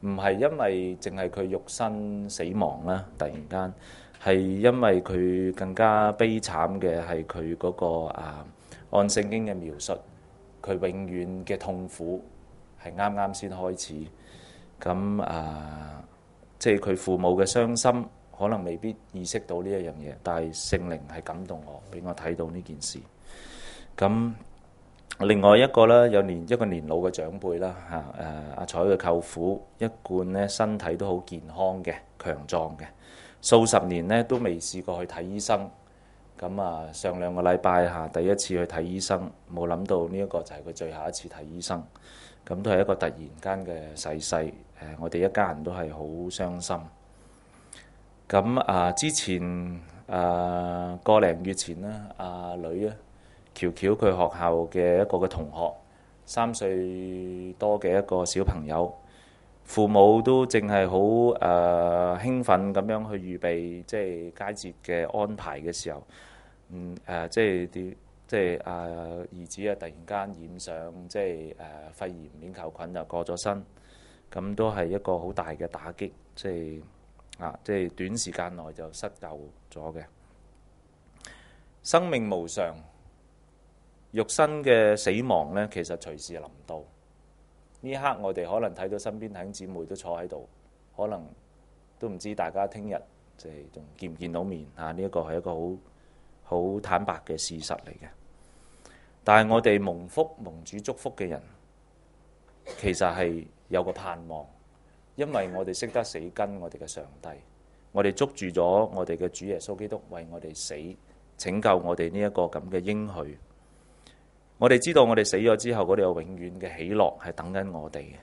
唔係因為淨係佢肉身死亡啦，突然間係因為佢更加悲慘嘅係佢嗰個啊，按聖經嘅描述，佢永遠嘅痛苦係啱啱先開始。咁啊，即係佢父母嘅傷心，可能未必意識到呢一樣嘢，但係聖靈係感動我，俾我睇到呢件事。咁另外一個咧，有年一個年老嘅長輩啦，嚇誒阿彩嘅舅父，一貫咧身體都好健康嘅、強壯嘅，數十年咧都未試過去睇醫生。咁啊，上兩個禮拜嚇第一次去睇醫生，冇諗到呢一個就係佢最後一次睇醫生。咁都係一個突然間嘅逝世，誒，我哋一家人都係好傷心。咁啊，之前啊個零月前啦，阿女啊，喬喬佢學校嘅一個嘅同學，三歲多嘅一個小朋友，父母都淨係好誒興奮咁樣去預備，即係佳節嘅安排嘅時候，嗯誒、呃，即係啲。即係啊兒子啊，突然間染上即係誒、啊、肺炎鏈球菌就過咗身，咁都係一個好大嘅打擊。即係啊，即係短時間內就失救咗嘅。生命無常，肉身嘅死亡呢，其實隨時臨到。呢一刻我哋可能睇到身邊弟兄姊妹都坐喺度，可能都唔知大家聽日即係仲見唔見到面啊？呢一個係一個好好坦白嘅事實嚟嘅。但係我哋蒙福蒙主祝福嘅人，其實係有個盼望，因為我哋識得死跟我哋嘅上帝，我哋捉住咗我哋嘅主耶穌基督為我哋死，拯救我哋呢一個咁嘅應許。我哋知道我哋死咗之後，嗰度有永遠嘅喜樂係等緊我哋嘅。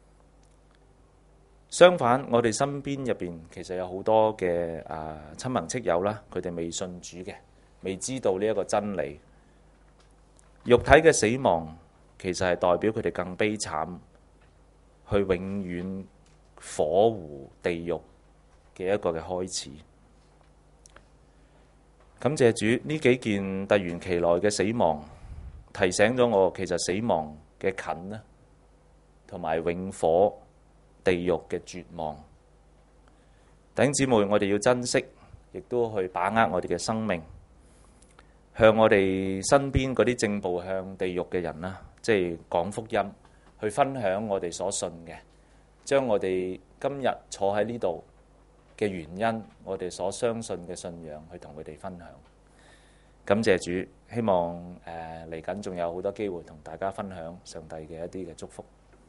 相反，我哋身邊入邊其實有好多嘅啊親朋戚友啦，佢哋未信主嘅，未知道呢一個真理。肉體嘅死亡其實係代表佢哋更悲慘，去永遠火湖地獄嘅一個嘅開始。感謝主，呢幾件突如其來嘅死亡，提醒咗我其實死亡嘅近呢，同埋永火地獄嘅絕望。弟兄姊妹，我哋要珍惜，亦都去把握我哋嘅生命。向我哋身邊嗰啲正步向地獄嘅人啦，即係講福音，去分享我哋所信嘅，將我哋今日坐喺呢度嘅原因，我哋所相信嘅信仰，去同佢哋分享。感謝主，希望誒嚟緊仲有好多機會同大家分享上帝嘅一啲嘅祝福。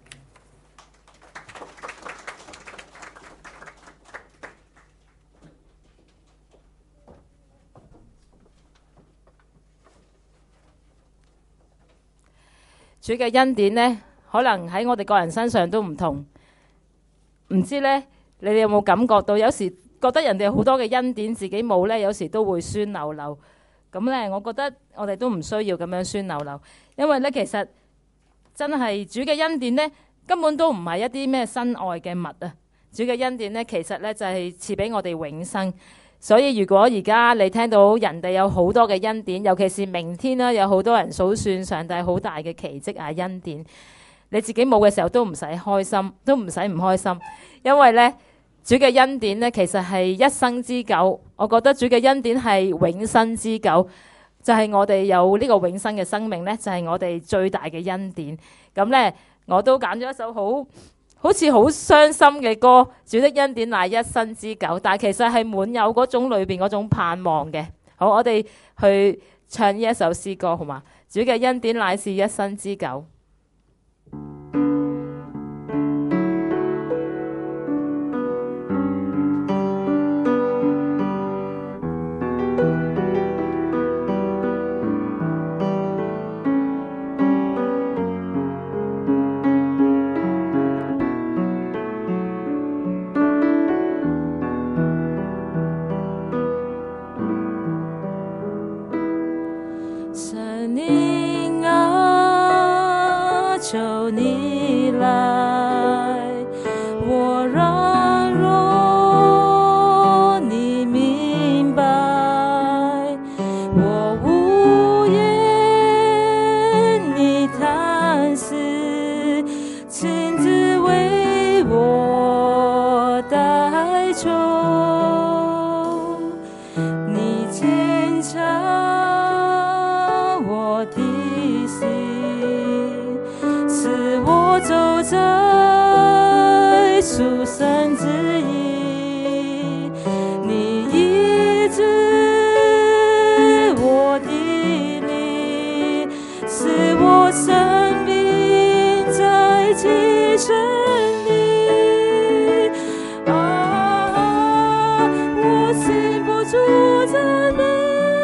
主嘅恩典呢，可能喺我哋個人身上都唔同。唔知呢，你哋有冇感覺到？有時覺得人哋好多嘅恩典，自己冇呢，有時都會酸溜溜。咁呢，我覺得我哋都唔需要咁樣酸溜溜，因為呢，其實真係主嘅恩典呢，根本都唔係一啲咩身外嘅物啊！主嘅恩典呢，其實呢，就係賜俾我哋永生。所以如果而家你聽到人哋有好多嘅恩典，尤其是明天啦，有好多人數算上帝好大嘅奇蹟啊恩典，你自己冇嘅時候都唔使開心，都唔使唔開心，因為呢，主嘅恩典呢，其實係一生之久。我覺得主嘅恩典係永生之久，就係我哋有呢個永生嘅生命呢，就係我哋最大嘅恩典。咁呢，我都揀咗一首好好似好傷心嘅歌，主的恩典乃一生之久，但係其實係滿有嗰種裏邊嗰種盼望嘅。好，我哋去唱呢一首詩歌，好嘛？主嘅恩典乃是一生之久。
神灵啊，求你来，我软弱，你明白，我无言，你叹息，亲自为我走在属神旨意，你医治我的灵，使我生命在提升你。啊，我信不住赞美。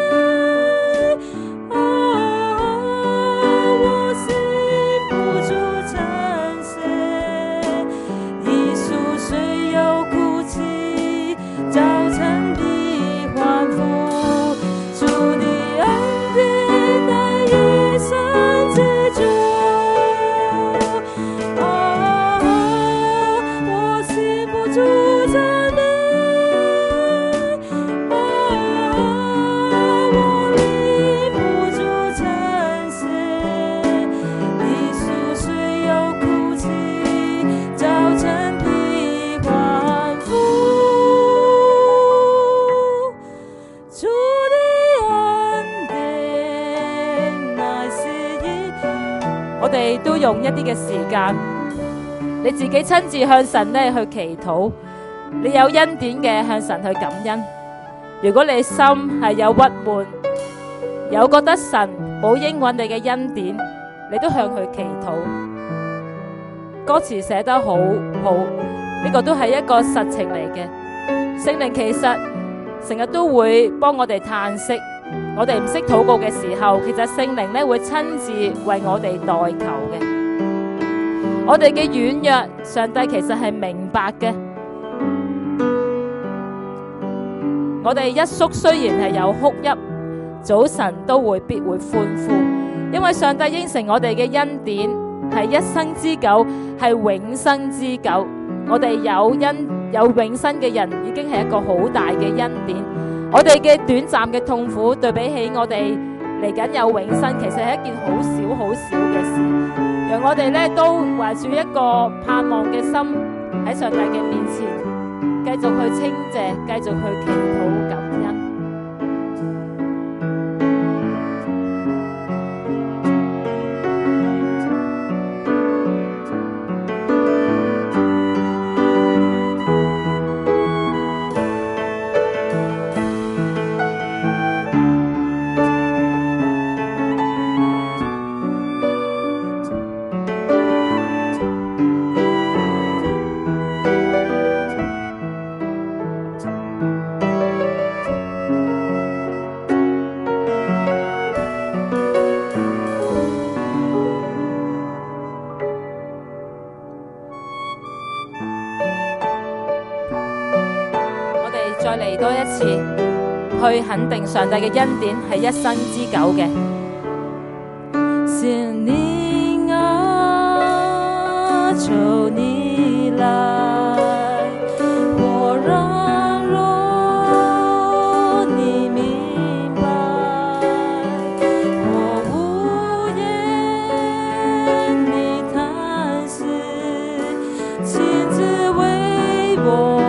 我哋都用一啲嘅時間，你自己親自向神咧去祈禱，你有恩典嘅向神去感恩。如果你心係有鬱悶，有覺得神冇應允你嘅恩典，你都向佢祈禱。歌詞寫得好好，呢個都係一個實情嚟嘅。聖靈其實成日都會幫我哋嘆息。我哋唔識禱告嘅時候，其實聖靈咧會親自為我哋代求嘅。我哋嘅軟弱，上帝其實係明白嘅。我哋一宿雖然係有哭泣，早晨都會必會歡呼，因為上帝應承我哋嘅恩典係一生之久，係永生之久。我哋有恩有永生嘅人，已經係一個好大嘅恩典。我哋嘅短暫嘅痛苦，對比起我哋嚟緊有永生，其實係一件好少好少嘅事。讓我哋咧都懷住一個盼望嘅心，喺上帝嘅面前，繼續去稱謝，繼續去祈禱感恩。再嚟多一次，去肯定上帝嘅恩典係一生之久嘅。
聖靈啊，求你來，我軟弱你明白，我無言你嘆息，親自為我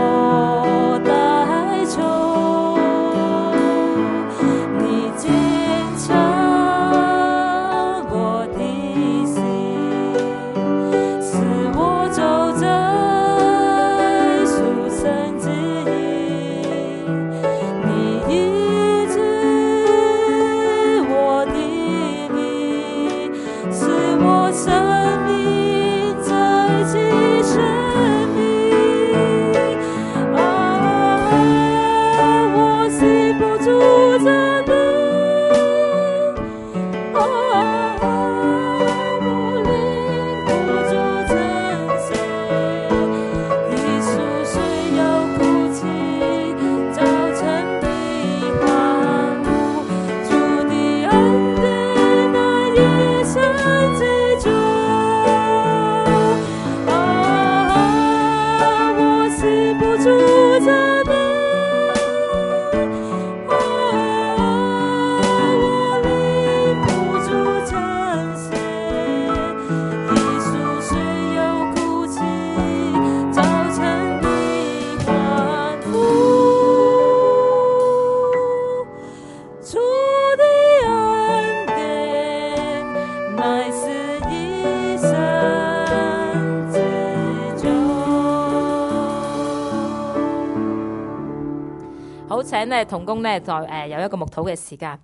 主的恩典那一生之久。
請咧同工咧，再誒、呃、有一個牧禱嘅時間。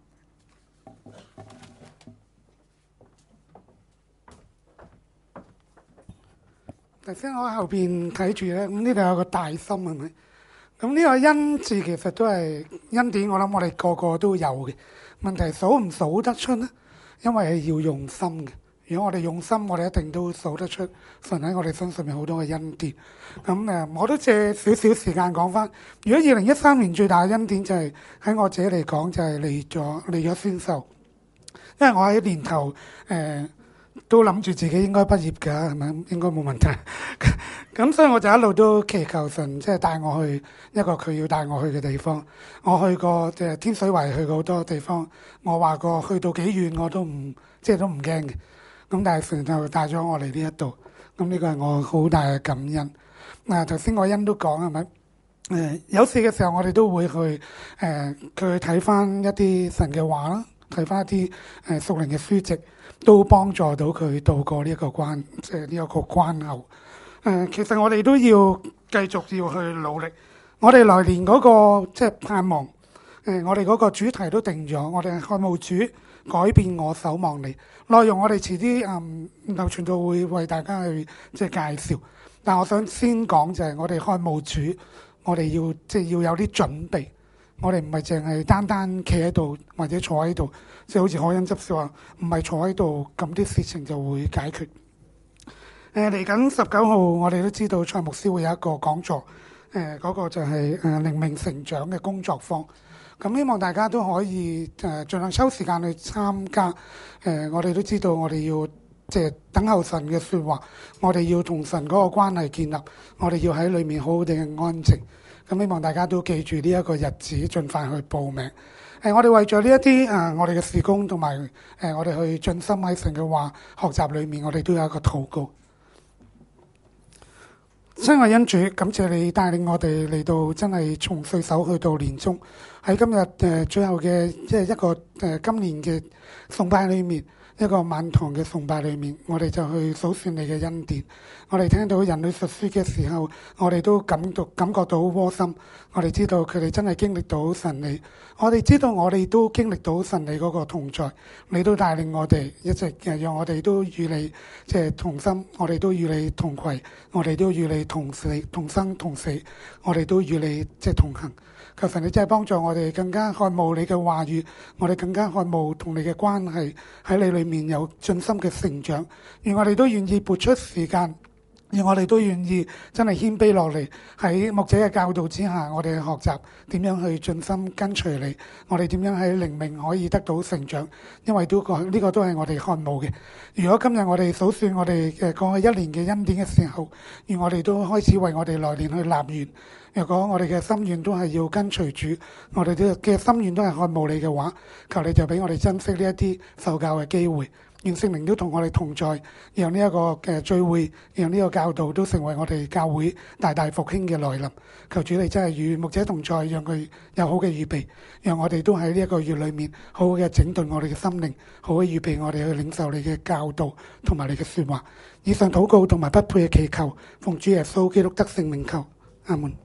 頭先我喺後邊睇住咧，咁呢度有個大心係咪？咁呢個恩字其實都係恩典，我諗我哋個個都有嘅。問題數唔數得出呢？因為係要用心嘅。如果我哋用心，我哋一定都數得出神喺我哋身上面好多嘅恩典。咁誒，我都借少少時間講翻。如果二零一三年最大嘅恩典就係、是、喺我自己嚟講就係嚟咗嚟咗宣授，因為我喺年頭誒。呃都諗住自己應該畢業㗎，係咪？應該冇問題。咁所以我就一路都祈求神，即係帶我去一個佢要帶我去嘅地方。我去過即係天水圍，去過好多地方。我話過去到幾遠我都唔即係都唔驚嘅。咁但係神就帶咗我嚟呢一度。咁呢個係我好大嘅感恩。嗱頭先我恩都講係咪？誒、呃、有事嘅時候我哋都會去誒佢去睇翻一啲神嘅話啦，睇翻一啲誒屬靈嘅書籍。都幫助到佢渡過呢一個關，即係呢一個關口。誒、呃，其實我哋都要繼續要去努力。我哋來年嗰、那個即係盼望，誒、呃，我哋嗰個主題都定咗。我哋渴慕主改變我守望你。內容我哋遲啲誒流傳道會為大家去即係介紹。但我想先講就係我哋渴慕主，我哋要即係要有啲準備。我哋唔係淨係單單企喺度或者坐喺度，即係好似可恩執事話，唔係坐喺度咁啲事情就會解決。誒嚟緊十九號，我哋都知道蔡牧師會有一個講座，誒、呃、嗰、那個就係誒靈命成長嘅工作坊。咁希望大家都可以誒、呃、盡量抽時間去參加。誒、呃、我哋都知道我哋要即係等候神嘅説話，我哋要同神嗰個關係建立，我哋要喺裏面好好地嘅安靜。咁希望大家都記住呢一個日子，盡快去報名。誒、呃，我哋為咗呢一啲誒，我哋嘅事工同埋誒，我哋去盡心喺神嘅話學習裏面，我哋都有一個禱告。親愛恩主，感謝你帶領我哋嚟到真係從歲首去到年終，喺今日誒、呃、最後嘅即係一個誒、呃、今年嘅崇拜裏面。一個晚堂嘅崇拜裏面，我哋就去數算你嘅恩典。我哋聽到人類述說嘅時候，我哋都感到感覺到窩心。我哋知道佢哋真係經歷到神你，我哋知道我哋都經歷到神你嗰個同在。你都帶領我哋一直誒，讓我哋都與你即係同心，我哋都與你同攜，我哋都與你同死同生同死，我哋都與你即係同行。求神你真係幫助我哋更加渴慕你嘅話語，我哋更加渴慕同你嘅關係喺你裏面有盡心嘅成長，而我哋都願意撥出時間，而我哋都願意真係謙卑落嚟，喺牧者嘅教導之下，我哋去學習點樣去盡心跟隨你，我哋點樣喺靈命可以得到成長，因為都個呢個都係我哋渴慕嘅。如果今日我哋數算我哋嘅過去一年嘅恩典嘅時候，而我哋都開始為我哋來年去立願。如果我哋嘅心願都係要跟隨主，我哋嘅心願都係渴慕你嘅話，求你就俾我哋珍惜呢一啲受教嘅機會，願聖靈都同我哋同在，讓呢一個嘅聚會，讓呢個教導都成為我哋教會大大復興嘅來臨。求主你真係與牧者同在，讓佢有好嘅預備，讓我哋都喺呢一個月裏面好好嘅整頓我哋嘅心靈，好好預備我哋去領受你嘅教導同埋你嘅説話。以上禱告同埋不配嘅祈求，奉主耶穌基督得聖名求，阿門。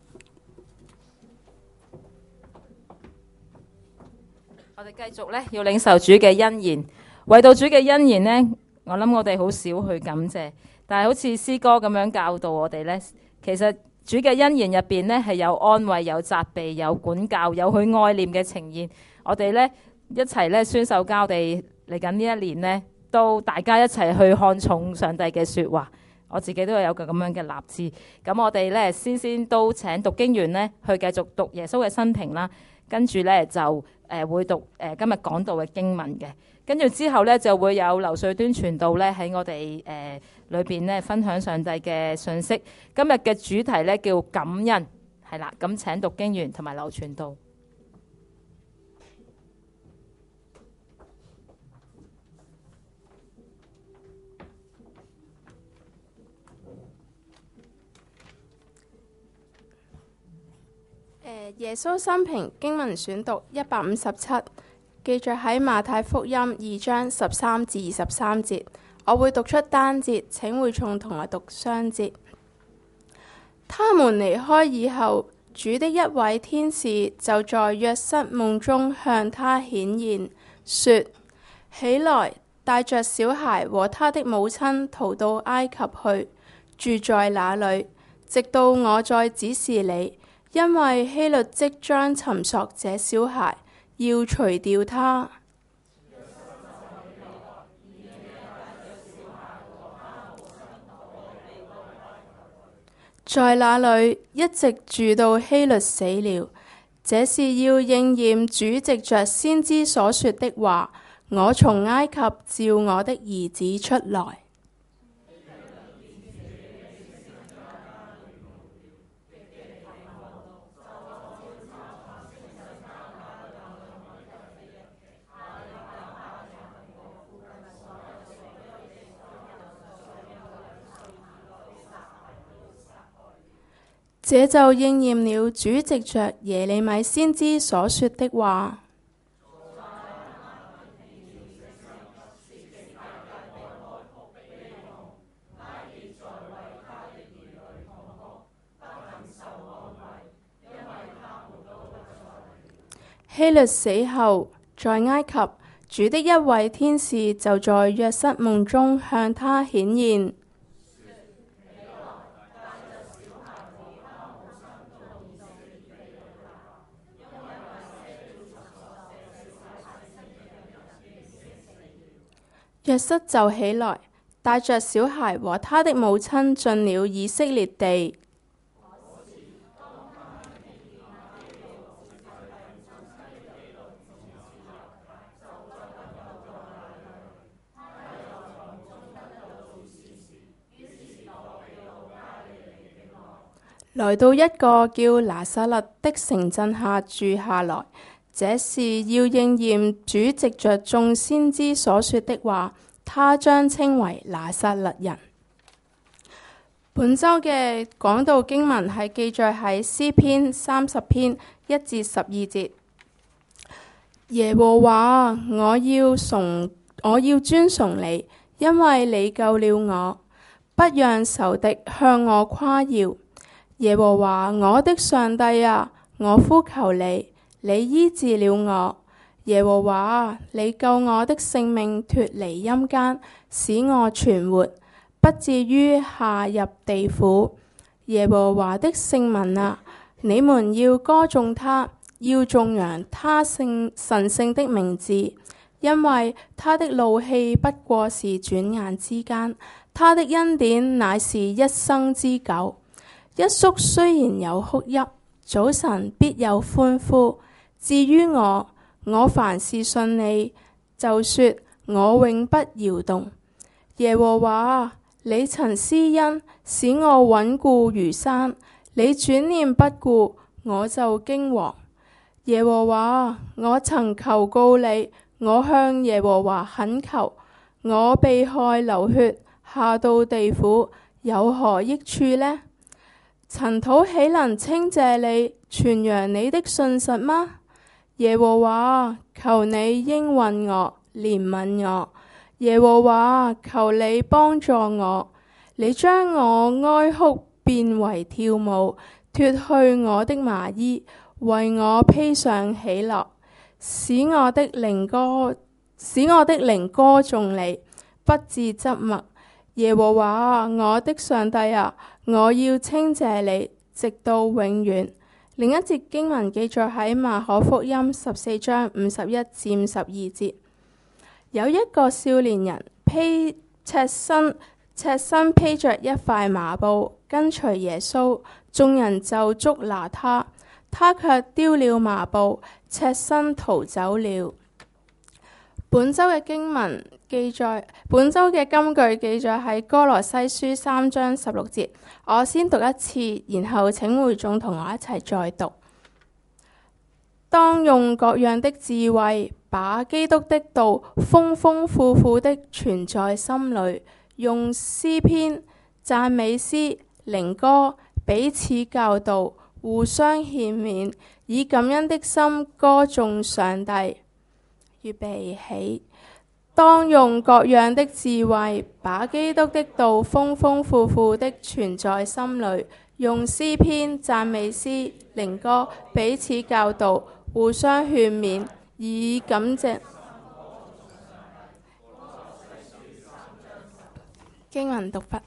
我哋繼續咧，要領受主嘅恩言。為到主嘅恩言呢，我諗我哋好少去感謝，但係好似詩歌咁樣教導我哋呢，其實主嘅恩言入邊呢，係有安慰、有責備、有管教、有佢愛念嘅呈現。我哋呢，一齊咧宣受交地嚟緊呢一年呢，都大家一齊去看重上帝嘅説話。我自己都有個咁樣嘅立志。咁我哋呢，先先都請讀經員呢，去繼續讀耶穌嘅生平啦。跟住呢，就誒、呃、會讀誒、呃、今日講道嘅經文嘅。跟住之後呢，就會有劉瑞端傳道呢喺我哋誒裏邊呢分享上帝嘅信息。今日嘅主題呢，叫感恩，係啦。咁請讀經員同埋劉傳道。
耶穌生平經文選讀一百五十七，記載喺馬太福音二章十三至二十三節。我會讀出單節，請會眾同我讀雙節。他們離開以後， 主的一位天使就在約瑟夢中向他顯現，說：起來，帶着小孩和他的母親逃到埃及去，住在那裏，直到我再指示你，因為希律即將尋索這小孩，要除掉他。在那裏一直住到希律死了，這是要應驗主藉着先知所說的話：我從埃及召我的兒子出來。這就應驗了主藉着耶利米先知所說的話。希律死後，在埃及，主的一位天使就在約瑟夢中向他顯現。約瑟就起來，帶着小孩和他的母親進了以色列地。來到一個叫拿撒勒的城鎮下住下來，這是要應驗主藉着眾先知所說的話，他將稱為拿撒勒人。本週嘅講道經文係記載喺詩篇三十篇一至十二節。耶和華，我要崇，我要尊崇你，因為你救了我，不讓仇敵向我誇耀。耶和華我的上帝啊，我呼求你，你醫治了我。耶和華，你救我的性命脫離陰間，使我存活，不至於下入地府。耶和華的聖民啊，你們要歌頌他，要頌揚他聖神聖的名字，因為他的怒氣不過是轉眼之間，他的恩典乃是一生之久。一宿雖然有哭泣，早晨必有歡呼。至於我，我凡事順利，就說我永不搖動。耶和華，你曾施恩，使我穩固如山，你轉念不顧，我就驚惶。耶和華，我曾求告你，我向耶和華懇求，我被害流血，下到地府，有何益處呢？塵土豈能稱謝你，傳揚你的信實嗎？耶和華，求你應允我，憐憫我。耶和華，求你幫助我。你將我哀哭變為跳舞，脫去我的麻衣，為我披上喜樂，使我的靈歌，使我的靈歌頌你，不致緘默。耶和華，我的上帝啊，我要稱謝你，直到永遠。另一節經文記載喺馬可福音十四章五十一至五十二節。有一個少年人披赤身，赤身披着一塊麻布，跟隨耶穌，眾人就捉拿他，他卻丟了麻布，赤身逃走了。本週嘅經文記載，本週嘅金句記載喺歌羅西書三章十六節。我先讀一次，然後請會眾同我一齊再讀。當用各樣的智慧，把基督的道豐豐富富的存在心裏，用詩篇、讚美詩、靈歌彼此教導，互相勸勉，以感恩的心歌頌上帝。預備起。 當用各樣的智慧，把基督的道豐豐富富的存在心裏，用詩篇、讚美詩、靈歌彼此教導，互相勸勉，以感謝。經文讀畢。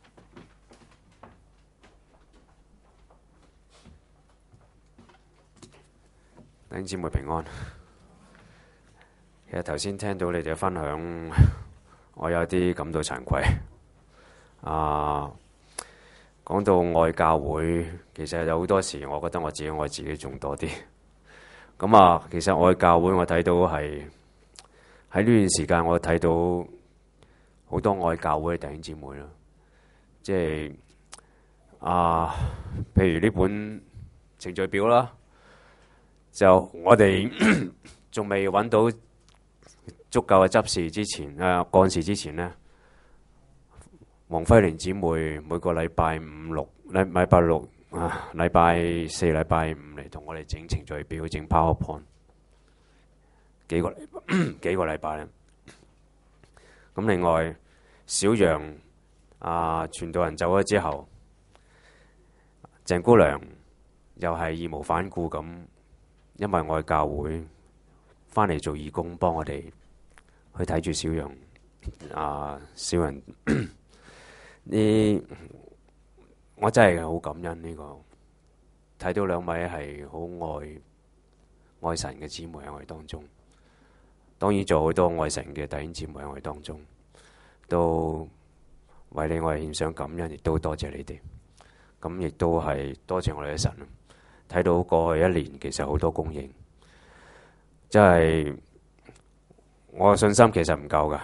弟兄姊妹平安。其實頭先聽到你哋嘅分享，我有啲感到慚愧。啊，講到愛教會，其實有好多時，我覺得我自己愛自己仲多啲。咁啊，其實愛教會，我睇到係喺呢段時間，我睇到好多愛教會嘅弟兄姊妹啦。即係啊，譬如呢本程序表啦。就我哋仲未揾到足夠嘅執事之前，誒、呃、幹事之前呢，黃輝玲姊妹每個禮拜五六禮禮拜六啊，禮拜四禮拜五嚟同我哋整程序表、整 PowerPoint， 幾個禮幾個禮拜咧。咁另外小楊啊，傳道人走咗之後，鄭姑娘又係義無反顧咁。因為我嘅教會翻嚟做義工，幫我哋去睇住小楊啊，小人呢，我真係好感恩呢、這個睇到兩位係好愛愛神嘅姊妹喺我哋當中，當然做好多愛神嘅弟兄姊妹喺我哋當中，都為你我哋獻上感恩，亦都多謝你哋，咁亦都係多謝我哋嘅神。睇到過去一年其實好多供應，即係我嘅信心其實唔夠㗎。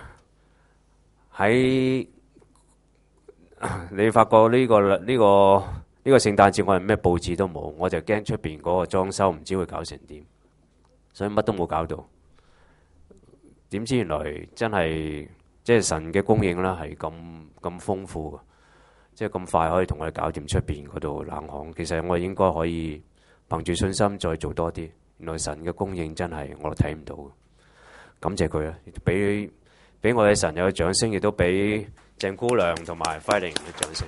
喺你發覺呢個呢個呢個聖誕節我係咩佈置都冇，我就驚出邊嗰個裝修唔知會搞成點，所以乜都冇搞到。點知原來真係即係神嘅供應啦，係咁咁豐富嘅，即係咁快可以同我哋搞掂出邊嗰度冷巷。其實我哋應該可以憑住信心再做多啲，原來神嘅供應真係我都睇唔到。感謝佢啊！俾俾我哋神有個掌聲，亦都俾鄭姑娘同埋輝玲嘅掌聲。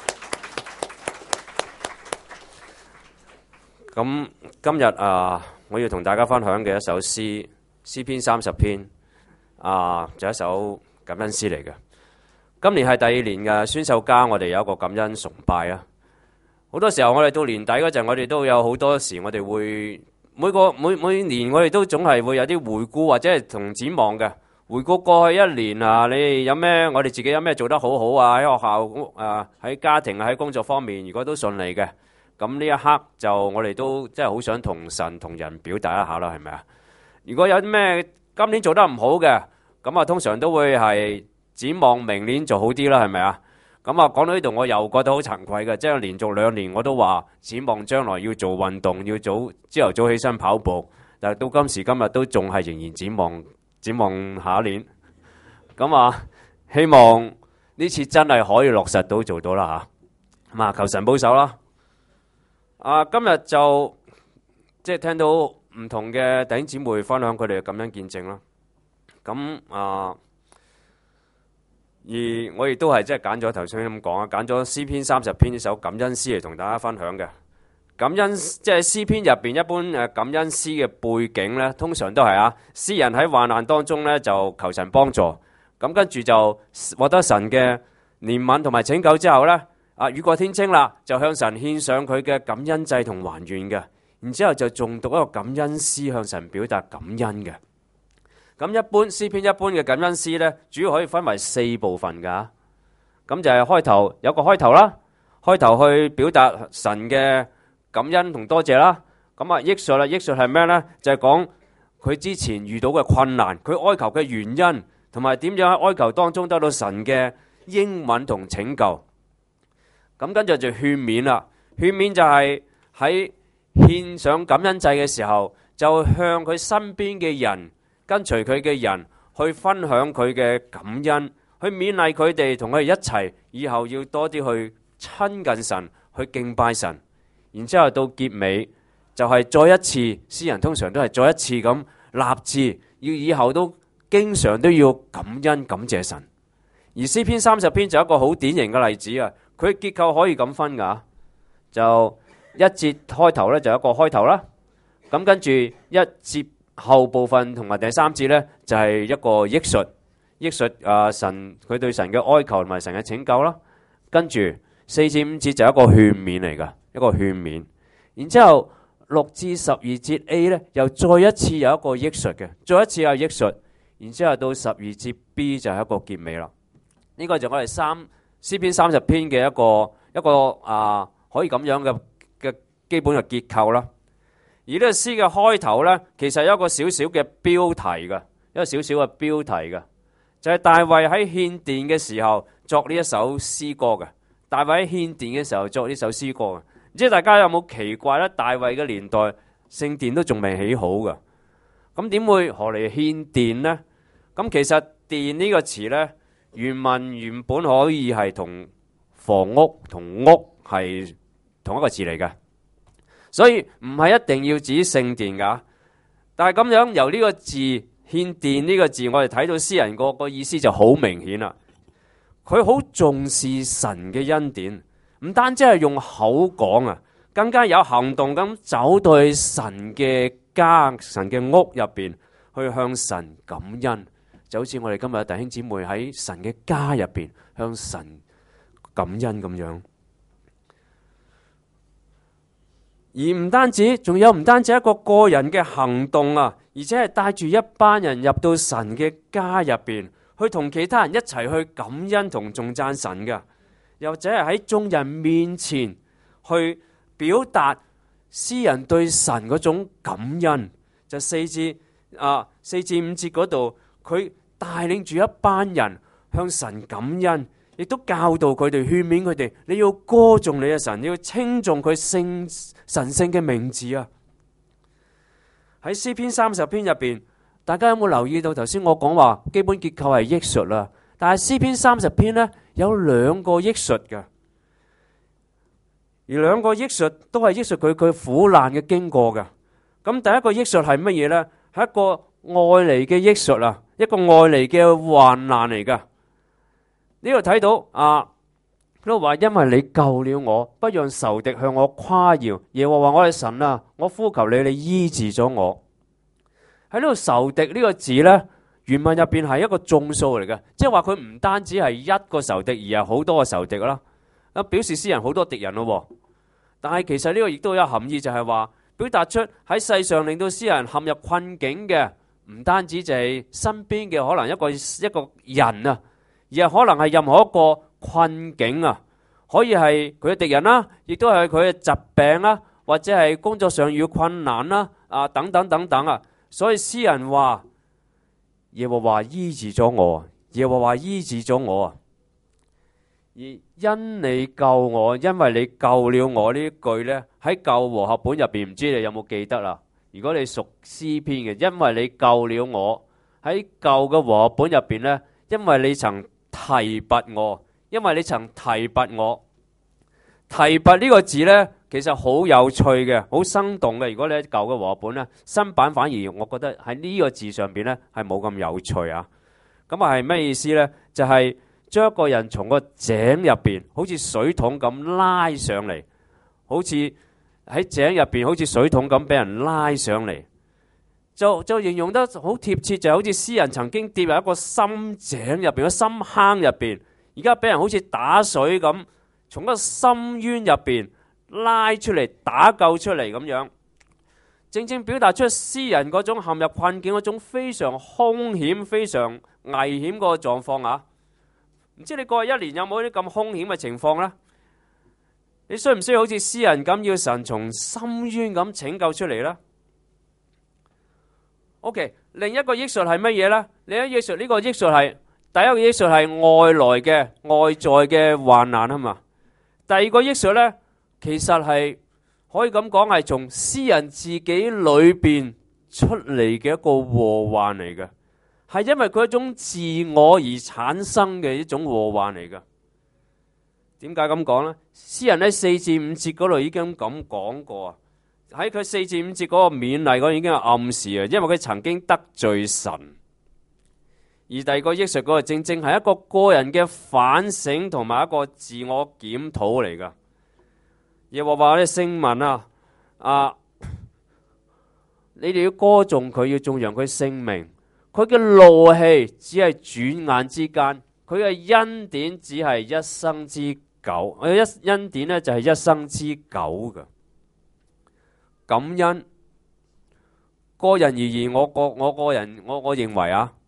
咁今日啊，我要同大家分享嘅一首詩，詩篇三十篇啊，就一首感恩詩嚟嘅。今年係第二年嘅宣秀家，我哋有一個感恩崇拜啊。好多時候我哋到年底嗰陣，我哋都有好多時，我哋會每個每每年我哋都總係會有啲回顧或者係同展望嘅。回顧過去一年啊，你有咩？我哋自己有咩做得好好啊？喺學校啊，喺家庭啊，喺工作方面，如果都順利嘅，咁呢一刻就我哋都真係好想同神同人表達一下啦，係咪啊？如果有啲咩今年做得唔好嘅，咁啊通常都會係展望明年做好啲啦，係咪啊？咁啊，講到呢度我又覺得好慚愧嘅，即係連續兩年我都話展望將來要做運動，要早朝頭早起身跑步，但係到今時今日都仲係仍然展望展望下一年。咁啊，希望呢次真係可以落實到做到啦嚇。咁啊，求神保守啦。啊，今日就即係聽到唔同嘅弟兄姊妹分享佢哋嘅感恩見證啦。咁啊〜而我亦都係即係揀咗頭先咁講啊，揀咗詩篇三十篇呢首感恩詩嚟同大家分享嘅。感恩即係詩篇入邊一般誒感恩詩嘅背景呢，通常都係啊，詩人喺患難當中呢就求神幫助，咁跟住就獲得神嘅憐憫同埋拯救之後呢，啊雨過天青啦，就向神獻上佢嘅感恩祭同還願嘅，然之後就誦讀一個感恩詩向神表達感恩嘅。咁一般詩篇一般嘅感恩詩呢，主要可以分為四部分噶。咁就係開頭有個開頭啦，開頭去表達神嘅感恩同多謝啦。咁啊，憶述啦，憶述係咩呢？就係講佢之前遇到嘅困難，佢哀求嘅原因，同埋點樣喺哀求當中得到神嘅應允同拯救。咁跟住就勸勉啦，勸勉就係喺獻上感恩祭嘅時候，就向佢身邊嘅人，跟隨佢嘅人去分享佢嘅感恩，去勉勵佢哋，同佢哋一齊，以後要多啲去親近神，去敬拜神。然之後到結尾就係再一次，詩人通常都係再一次咁立志，要以後都經常都要感恩感謝神。而詩篇三十篇就一個好典型嘅例子啊，佢結構可以咁分㗎，就一節開頭咧就一個開頭啦，咁跟住一節後部分同埋第三節咧就係一個憶述，憶述啊神佢對神嘅哀求同埋神嘅拯救啦，跟住四至五節就一個勸勉嚟㗎，一個勸勉，然之後六至十二節 A 咧又再一次有一個憶述嘅，再一次有憶述，然之後到十二節 B 就係一個結尾啦。呢個就我哋三詩篇三十篇嘅一個一個啊，可以咁樣嘅嘅基本嘅結構啦。而呢個詩嘅開頭呢，其實有一個少少嘅標題嘅，一個少少嘅標題嘅，就係大衛喺獻殿嘅時候作呢一首詩歌嘅。大衛喺獻殿嘅時候作呢首詩歌嘅，唔知大家有冇奇怪呢？大衛嘅年代聖殿都仲未起好嘅，咁點會何嚟獻殿呢？咁其實殿呢個詞呢，原文原本可以係同房屋同屋係同一個字嚟嘅，所以唔係一定要指聖殿噶。但係咁樣由呢個字獻殿呢個字，我哋睇到詩人個個意思就好明顯啦。佢好重視神嘅恩典，唔單止係用口講啊，更加有行動咁走到去神嘅家、神嘅屋入邊去向神感恩。就好似我哋今日弟兄姊妹喺神嘅家入邊向神感恩咁樣，而唔單止，仲有唔單止一個個人嘅行動啊，而且係帶住一班人入到神嘅家入邊，去同其他人一齊去感恩同頌讚神嘅，又或者係喺眾人面前去表達詩人對神嗰種感恩。就四至啊四至五節嗰度，佢帶領住一班人向神感恩，亦都教導佢哋、勸勉佢哋，你要歌頌你嘅神，你要稱頌佢聖神聖嘅名字啊！喺詩篇三十篇入邊，大家有冇留意到頭先我講話基本結構係憶述啦？但係詩篇三十篇呢，有兩個憶述嘅，而兩個憶述都係憶述佢佢苦難嘅經過嘅。咁第一個憶述係乜嘢呢？係一個愛嚟嘅憶述啊！一個愛嚟嘅患難嚟噶，呢度睇到啊，都話因為你救了我，不讓仇敵向我誇耀。耶和華我係神啊，我呼求你，你醫治咗我。喺呢度仇敵呢個字呢，原文入邊係一個眾數嚟嘅，即係話佢唔單止係一個仇敵，而係好多個仇敵啦。啊，表示詩人好多敵人咯。但係其實呢個亦都有含義，就係話表達出喺世上令到詩人陷入困境嘅。唔單止就係身邊嘅可能一個一個人啊，而係可能係任何一個困境啊，可以係佢嘅敵人啦，亦都係佢嘅疾病啦，或者係工作上遇困難啦，啊等等等等啊。所以詩人話耶和華醫治咗我，耶和華醫治咗我啊。而因你救我，因為你救了我呢句呢，喺舊和合本入邊，唔知你有冇記得啦？如果你熟詩篇嘅，因為你救了我，喺舊嘅和合本入邊呢，因為你曾提拔我，因為你曾提拔我，提拔呢個字呢，其實好有趣嘅，好生動嘅。如果你喺舊嘅和合本呢，新版反而我覺得喺呢個字上邊呢係冇咁有趣啊。咁啊係咩意思呢？就係、是、將一個人從個井入邊，好似水桶咁拉上嚟，好似。喺井入邊好似水桶咁俾人拉上嚟，就就形容得好貼切，就好似詩人曾經跌入一個深井入邊、個深坑入邊，而家俾人好似打水咁，從個深淵入邊拉出嚟、打救出嚟咁樣，正正表達出詩人嗰種陷入困境嗰種非常兇險、非常危險個狀況啊！唔知你過去一年有冇啲咁兇險嘅情況呢？你需唔需要好似詩人咁，要神從深淵咁拯救出嚟呢？ OK， 另一個憶述係乜嘢呢？另一個憶述呢個憶述係第一個憶述係外來嘅外在嘅患難啊嘛。第二個憶述呢，其實係可以咁講係從詩人自己裏邊出嚟嘅一個禍患嚟嘅，係因為佢一種自我而產生嘅一種禍患嚟嘅。點解咁講呢？詩人喺四至五節嗰度已經咁講過啊，喺佢四至五節嗰個勉勵嗰度已經係暗示啊，因為佢曾經得罪神， 而第二個益術嗰個正正係一個個人嘅反省同埋一個自我檢討嚟㗎。耶和華咧聖民啊，啊，你哋要歌頌佢，要頌揚佢聖名。佢嘅怒氣只係轉眼之間，佢嘅恩典只係一生之久。一恩典呢就係一生之久㗎。感恩個人而言，我個我個人我我認為啊，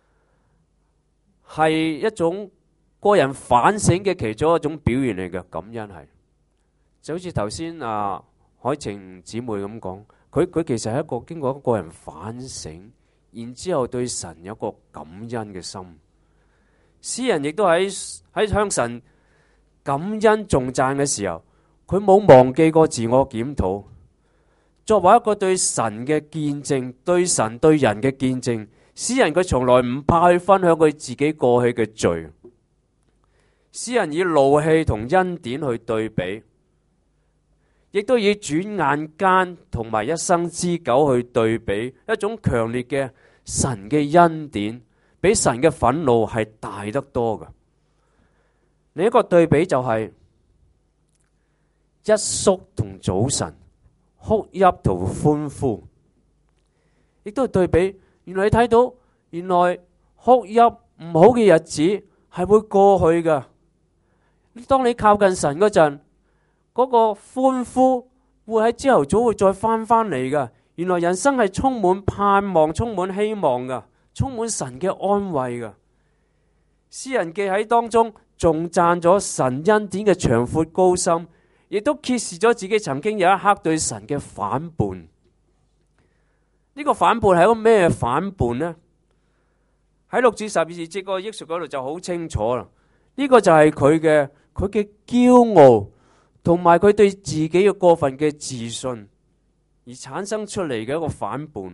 係一種個人反省嘅其中一種表現嚟嘅。感恩係就好似頭先啊海晴姊妹咁講，佢佢其實係一個經過一個人反省，然之後對神有個感恩嘅心。詩人亦都喺喺向神感恩頌讚嘅時候，佢冇忘記過自我檢討。作為一個對神嘅見證，對神對人嘅見證，詩人佢從來唔怕去分享佢自己過去嘅罪。詩人以怒氣同恩典去對比，亦都以轉眼間同埋一生之久去對比，一種強烈嘅神嘅恩典，比神嘅憤怒係大得多嘅。另一個對比就係一宿同早晨，哭泣同歡呼，亦都係對比。原來你睇到，原來哭泣唔好嘅日子係會過去㗎。當你靠近神嗰陣，嗰個歡呼會喺朝頭早會再翻返嚟㗎。原來人生係充滿盼望，充滿希望㗎，充滿神嘅安慰㗎。詩人記喺當中仲讚咗神恩典嘅長闊高深，亦都揭示咗自己曾經有一刻對神嘅反叛。呢個反叛係一個咩反叛呢？喺六至十二節嗰個益術嗰度就好清楚啦。呢個就係佢嘅佢嘅驕傲，同埋佢對自己嘅過分嘅自信而產生出嚟嘅一個反叛。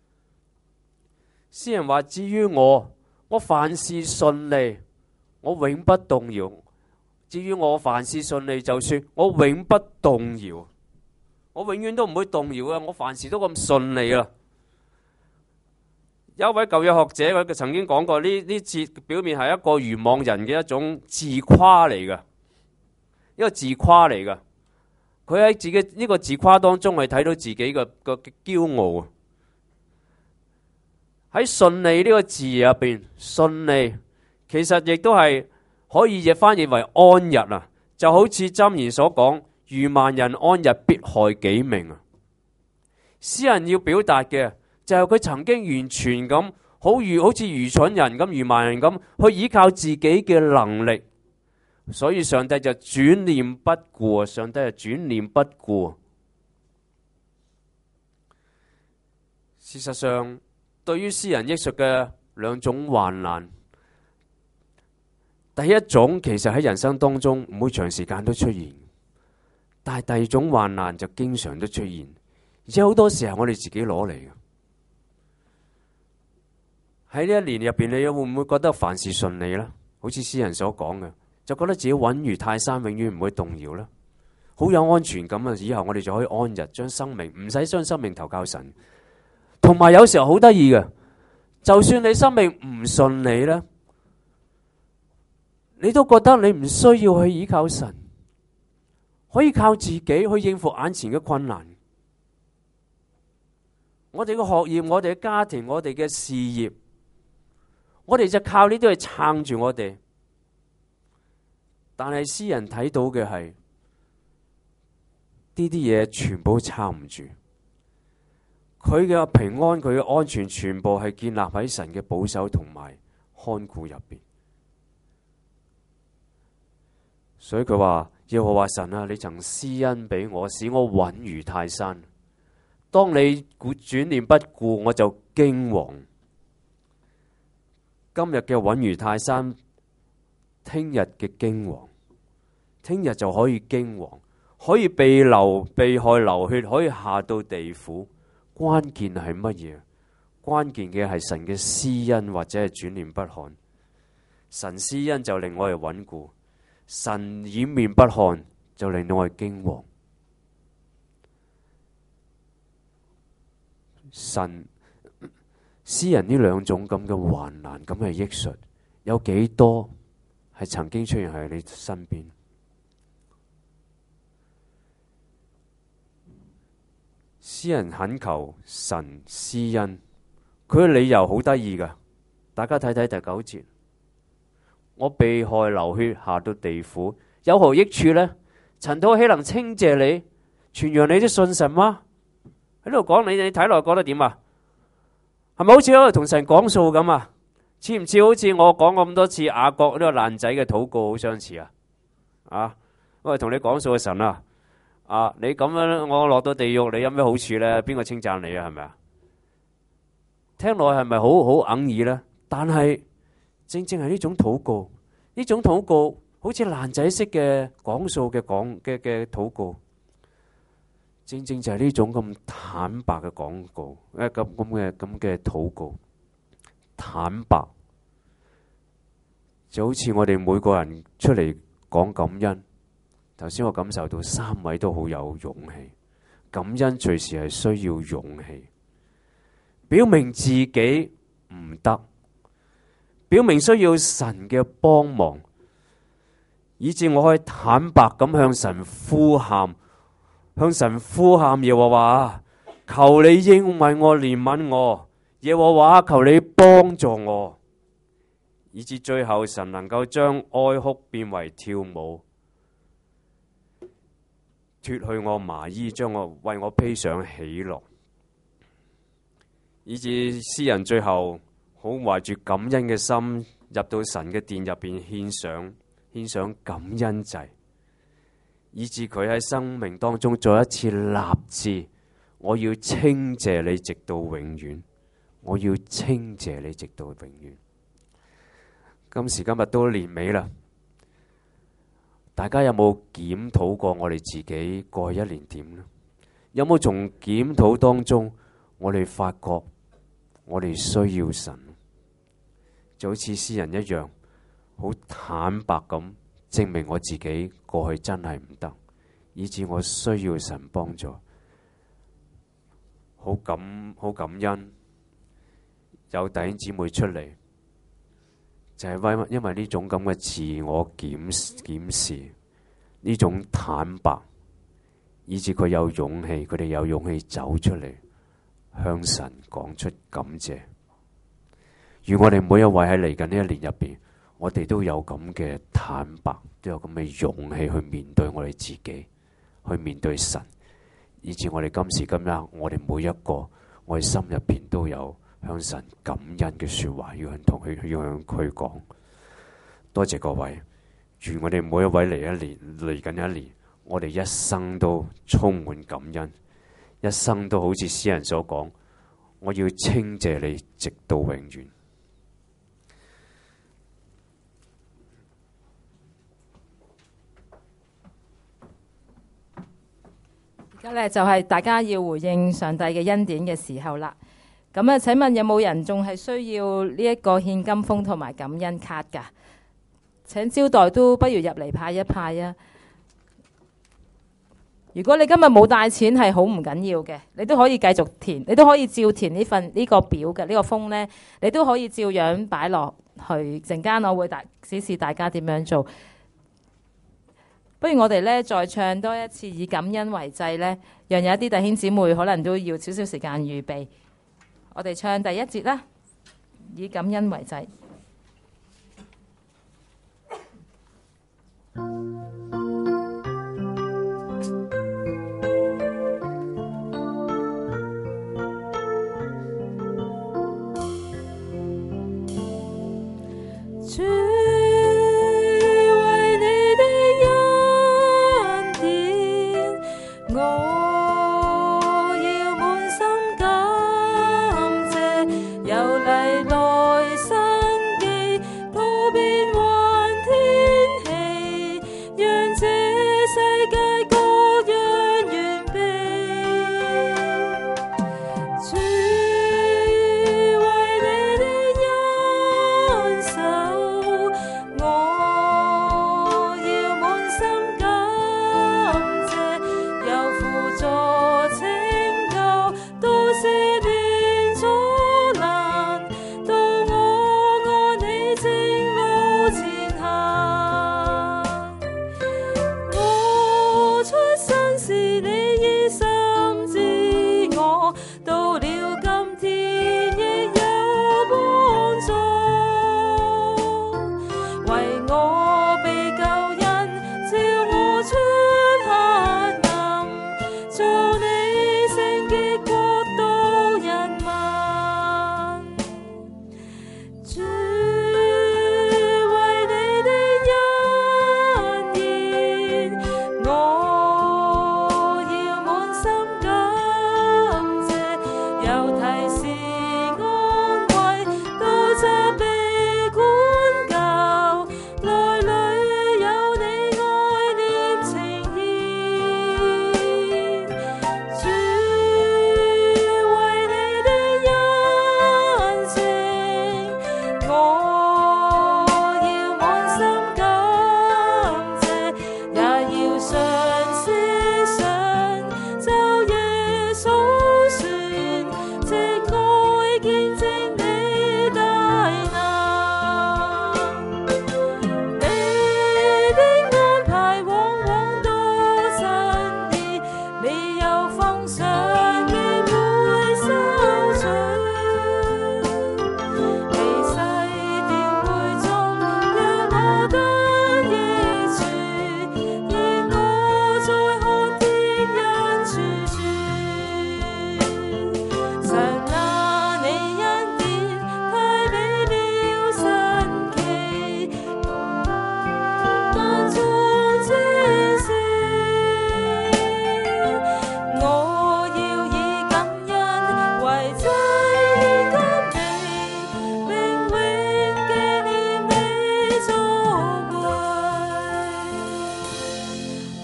詩人話：至於我，我凡事順利，我永不動搖。至於我凡事順利，就算我永不動搖，我永遠都唔會動搖啊！我凡事都咁順利啊！有一位舊約學者佢曾經講過，呢呢節表面係一個愚妄人嘅一種自誇嚟嘅，一個自誇嚟嘅。佢喺自己呢個自誇當中係睇到自己嘅個驕傲啊！喺順利呢個字入邊，順利其實亦都係可以亦翻譯為安逸啊！就好似箴言所講：愚慢人安逸，必害己命啊！詩人要表達嘅就係佢曾經完全咁好愚，好似愚蠢人咁、愚慢人咁去依靠自己嘅能力，所以上帝就轉念不顧啊！上帝就轉念不顧。事實上，對於詩人益術嘅兩種患難，第一種其實喺人生當中唔會長時間都出現，但係第二種患難就經常都出現，而且好多時候我哋自己攞嚟嘅。喺呢一年入邊，你會唔會覺得凡事順利呢？好似詩人所講嘅，就覺得自己穩如泰山，永遠唔會動搖呢，好有安全感啊！以後我哋就可以安逸，將生命唔使將生命投靠神。同埋有時候好得意嘅，就算你生命唔順利呢，你都覺得你唔需要去依靠神，可以靠自己去應付眼前嘅困難。我哋嘅學業，我哋嘅家庭，我哋嘅事業，我哋就靠呢啲去撐住我哋。但係詩人睇到嘅係呢啲嘢全部撐唔住，佢嘅平安，佢嘅安全，全部係建立喺神嘅保守同埋看顧入邊。所以佢話：耶和華神啊，你曾施恩俾我，使我穩如泰山。當你轉念不顧，我就驚惶。今日嘅穩如泰山，聽日嘅驚惶，聽日就可以驚惶，可以被流被害流血，可以下到地府。關鍵係乜嘢？關鍵嘅係神嘅施恩，或者係轉念不看。神施恩就令我哋穩固，神掩面不看就令到我哋驚惶。神詩人呢兩種咁嘅患難、咁嘅益術，有幾多係曾經出現喺你身邊？詩人懇求神施恩，佢嘅理由好得意噶。大家睇睇第九節，我被害流血，下到地府，有何益處呢？塵土豈能稱謝你，傳揚你的信實嗎？喺度講你，你睇落覺得點啊？係咪好似喺度同神講數咁啊？似唔似好似我講咁多次雅各呢個爛仔嘅禱告好相似啊？啊，我係同你講數嘅神啊！啊，你咁樣我落到地獄，你有咩好處呢？邊個稱讚你啊？係咪啊？聽落係咪好好哽耳呢？但係正正係呢種禱告，呢種禱告好似爛仔式嘅講數嘅講嘅嘅禱告，正正就係呢種咁坦白嘅廣告，誒咁咁嘅咁嘅禱告，坦白就好似我哋每個人出嚟講感恩。頭先我感受到三位都好有勇氣，感恩隨時係需要勇氣，表明自己唔得，表明需要神嘅幫忙，以致我可以坦白咁向神呼喊，向神呼喊耶和華，求你應允我憐憫我，耶和華求你幫助我，以致最後神能夠將哀哭變為跳舞，脫去我麻衣，將我為我披上喜樂，以致詩人最後好懷住感恩嘅心入到神嘅殿入邊獻上獻上感恩祭，以致佢喺生命當中再一次立志，我要稱謝你直到永遠，我要稱謝你直到永遠。今時今日都年尾啦，大家有冇檢討過我哋自己過去一年點呢？有冇從檢討當中我哋發覺我哋需要神？就好似詩人一樣，好坦白咁證明我自己過去真係唔得，以致我需要神幫助。好感好感恩有弟兄姊妹出嚟，就係因因為呢種咁嘅自我檢檢視，呢種坦白，以致佢有勇氣，佢哋有勇氣走出嚟向神講出感謝。如我哋每一位喺嚟緊呢一年入邊，我哋都有咁嘅坦白，都有咁嘅勇氣去面對我哋自己，去面對神，以致我哋今時今日，我哋每一個，我哋心入邊都有向神感恩嘅說話，要向同佢要向佢講。多謝各位，願我哋每一位嚟一年嚟緊一年，我哋一生都充滿感恩，一生都好似詩人所講，我要稱謝你直到永遠。
而家咧就係大家要回應上帝嘅恩典嘅時候啦。咁啊，請問有冇人仲係需要呢一個獻金封同埋感恩卡㗎？請招待都不如入嚟派一派啊！如果你今日冇帶錢係好唔緊要嘅，你都可以繼續填，你都可以照填呢份呢個表嘅呢個封呢，你都可以照樣擺落去。陣間我會大指示大家點樣做。不如我哋咧再唱多一次以感恩為祭呢，讓有一啲弟兄姊妹可能都要少少時間預備。我哋唱第一節啦，以感恩為祭。
主為你的恩典，我要滿心感謝，由嚟來生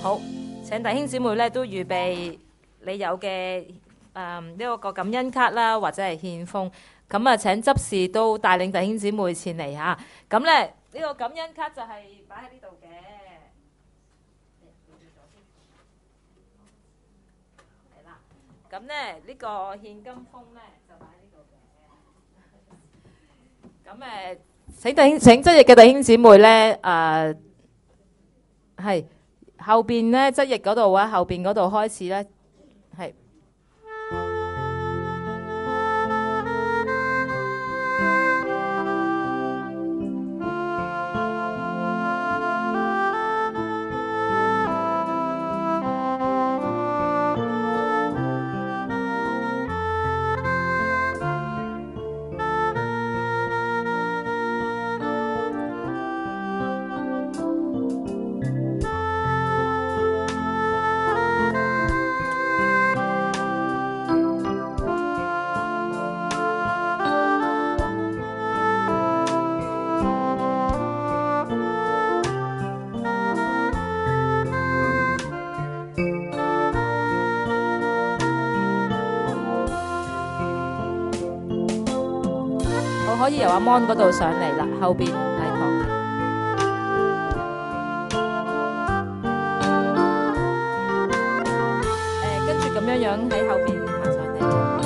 好，請弟兄姊妹咧都預備你有嘅誒呢個個感恩卡啦，或者係獻封。咁啊，請執事都帶領弟兄姊妹前嚟嚇。咁咧呢個感恩卡就係擺喺呢度嘅。係啦，咁咧呢個獻金封咧就擺喺呢度嘅。咁誒，請弟兄請側翼嘅弟兄姊妹咧誒係。後邊咧側翼嗰度啊，後邊嗰度開始咧，係可以由阿 Mon 嗰度上嚟啦，後邊係旁邊。誒，跟住咁樣樣喺後邊行上嚟。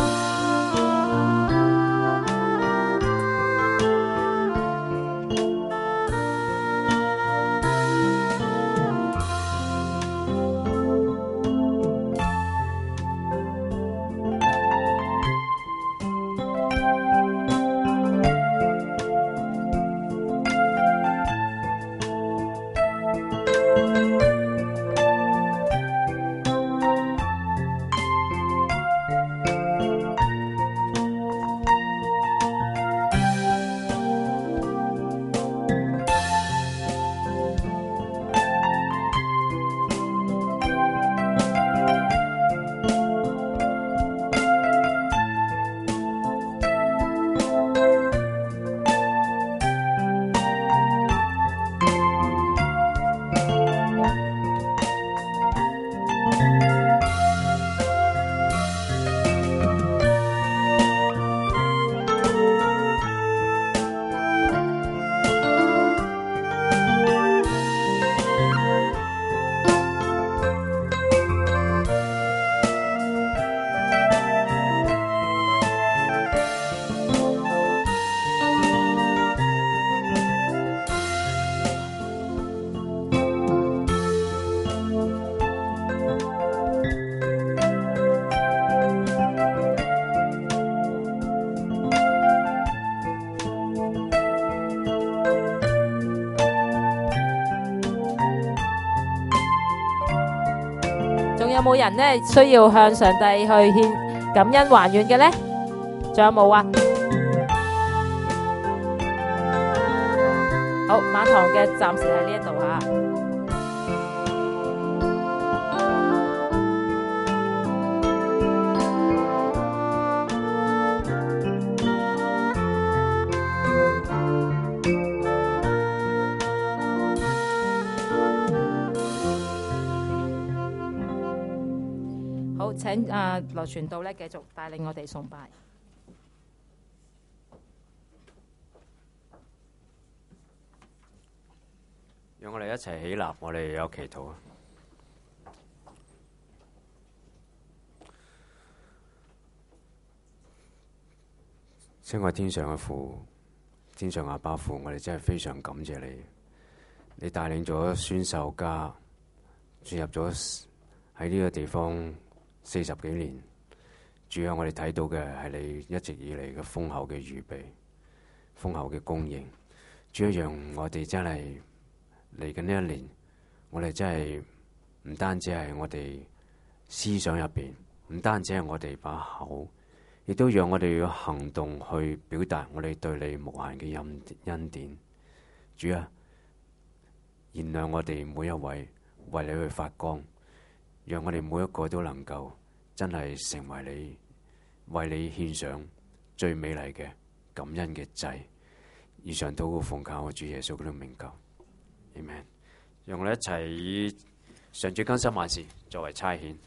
有冇人咧需要向上帝去獻感恩還願嘅咧？仲有冇啊？好，馬堂嘅暫時喺呢一度嚇。好，請啊羅傳道咧繼續帶領我哋崇拜。
讓我哋一齊起立，我哋有祈禱啊！親愛天上嘅父，天上阿爸父，我哋真係非常感謝你，你帶領咗宣授家進入咗喺呢個地方四十幾年，主要我哋睇到嘅係你一直以嚟嘅豐厚嘅預備、豐厚嘅供應，主要讓我哋真係嚟緊呢一年，我哋真係唔單止係我哋思想入邊，唔單止係我哋把口，亦都讓我哋要行動去表達我哋對你無限嘅恩恩典。主啊，原諒我哋每一位，為你去發光，讓我哋每一個都能夠真係成為你，為你獻上最美麗嘅感恩嘅祭。以上禱告奉靠我主耶穌基督名求。Amen。讓我哋一齊以上主更新萬事作為差遣。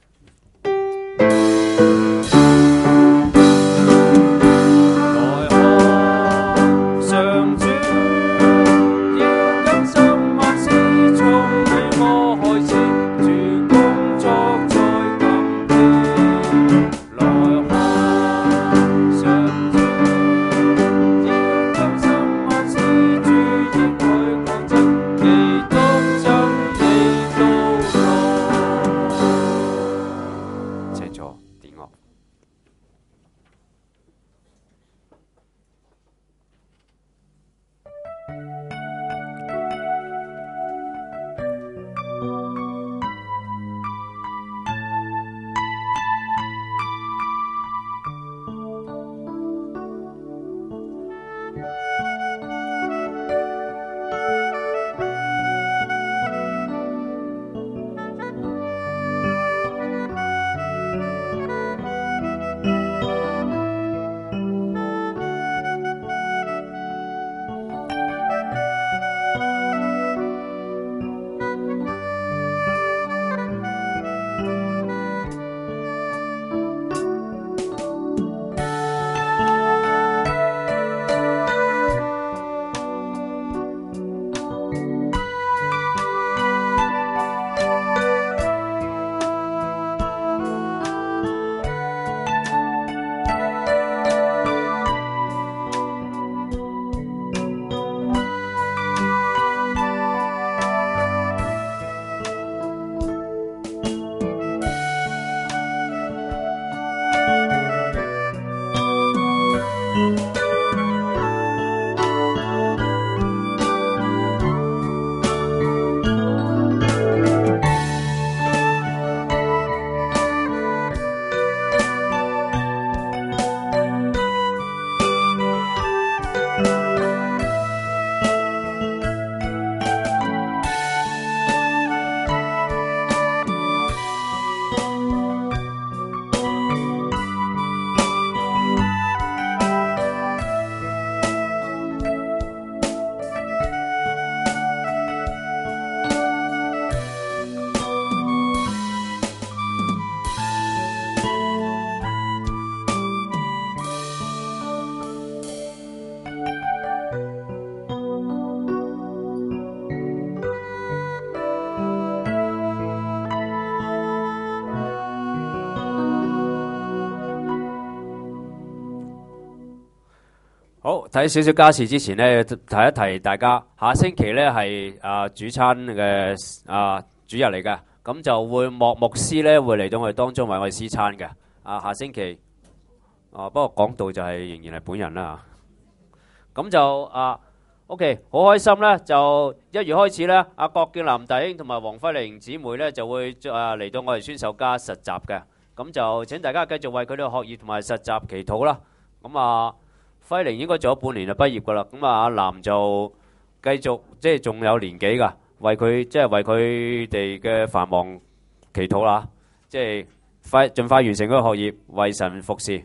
好，睇少少家事之前呢，提一提大家，下星期呢係啊主餐嘅啊主日嚟嘅，咁就會莫牧師呢會嚟到我哋當中為我哋施餐嘅。啊，下星期啊，不過講道就係仍然係本人啦。咁就啊 ，OK， 好開心呢，就一月開始呢，阿郭建南弟兄同埋黃輝玲姊妹呢就會啊嚟到我哋宣授家實習嘅，咁就請大家繼續為佢哋嘅學業同埋實習祈禱啦。咁啊。輝玲應該做咗半年就畢業噶啦，咁啊阿南就繼續即係仲有年紀噶，為佢即係為佢哋嘅繁忙祈禱啦，即係快盡快完成嗰個學業，為神服侍。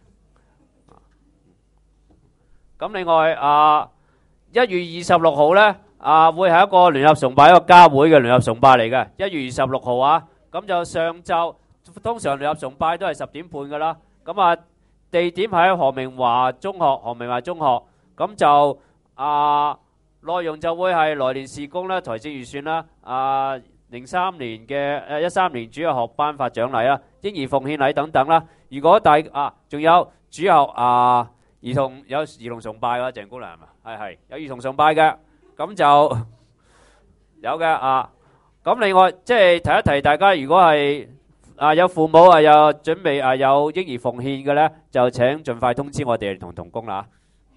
咁另外啊，一月二十六號咧啊，會係一個聯合崇拜，一個家會嘅聯合崇拜嚟嘅。一月二十六號啊，咁就上晝通常聯合崇拜都係十點半噶啦，咁啊。地點喺何明華中學，何明華中學，咁就啊內容就會係來年事工啦、財政預算啦、啊零三年嘅誒一三年主日學頒發獎勵啦、嬰兒奉獻禮等等啦。如果大啊仲有主日學啊兒童有兒童崇拜嘅鄭姑娘係嘛？係係有兒童崇拜嘅，咁就有嘅啊。咁另外即係提一提大家，如果係啊！有父母啊，有準備啊，有嬰兒奉獻嘅咧，就請盡快通知我哋同同工啦。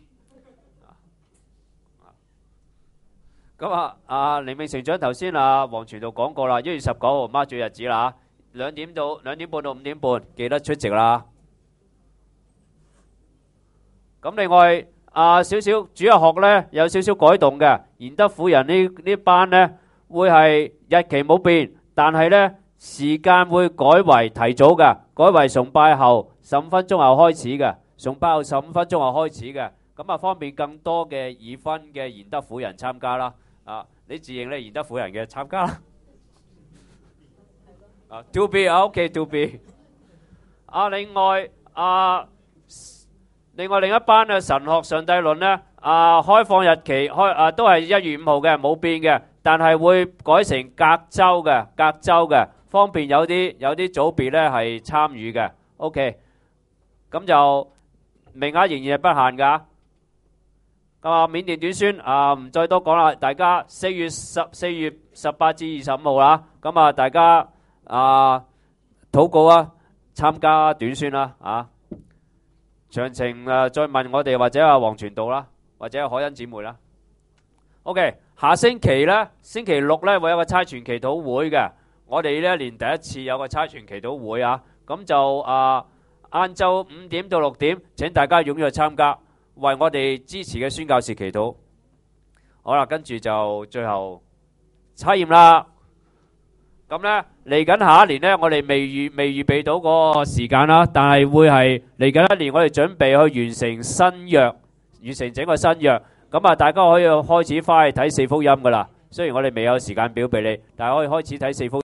咁啊，啊靈命成長頭先啊，黃傳道講過啦，一月十九號媽祖日子啦，兩點到兩點半到五點半，記得出席啦。咁另外啊，少少主日學咧有少少改動嘅，賢德婦人呢呢班咧會係日期冇變，但係咧。時間會改為提早嘅，改為崇拜後十五分鐘後開始嘅，崇拜後十五分鐘後開始嘅，咁啊方便更多嘅已婚嘅賢德婦人參加啦。啊，你自認你係賢德婦人嘅參加啦。 啊，to be 啊，OK，to be。啊，另外啊，另外另一班嘅神學上帝論咧，啊，開放日期開啊都係一月五號嘅，冇變嘅，但係會改成隔週嘅，隔週嘅，方便有啲有啲組別咧係參與嘅。OK，咁就名額仍然係不限㗎。咁啊，緬甸短宣啊，唔再多講啦。大家四月十四月十八至二十五號啦，咁啊，大家啊禱告啊，參加短宣啦啊。詳情誒再問我哋或者阿黃傳道啦，或者海恩姊妹啦。OK， 下星期咧，星期六咧會有個差傳祈禱會嘅。我哋呢一年第一次有個差傳祈禱會啊，咁就啊晏晝五點到六點，請大家踴躍參加，為我哋支持嘅宣教士祈禱。好啦，跟住就最後測驗啦。咁呢嚟緊下一年呢，我哋未預未預備到嗰個時間啦，但係會係嚟緊一年，我哋準備去完成新約，完成整個新約。咁啊，大家可以開始翻去睇四福音噶啦。雖然我哋未有時間表俾你，但係可以開始睇四福音。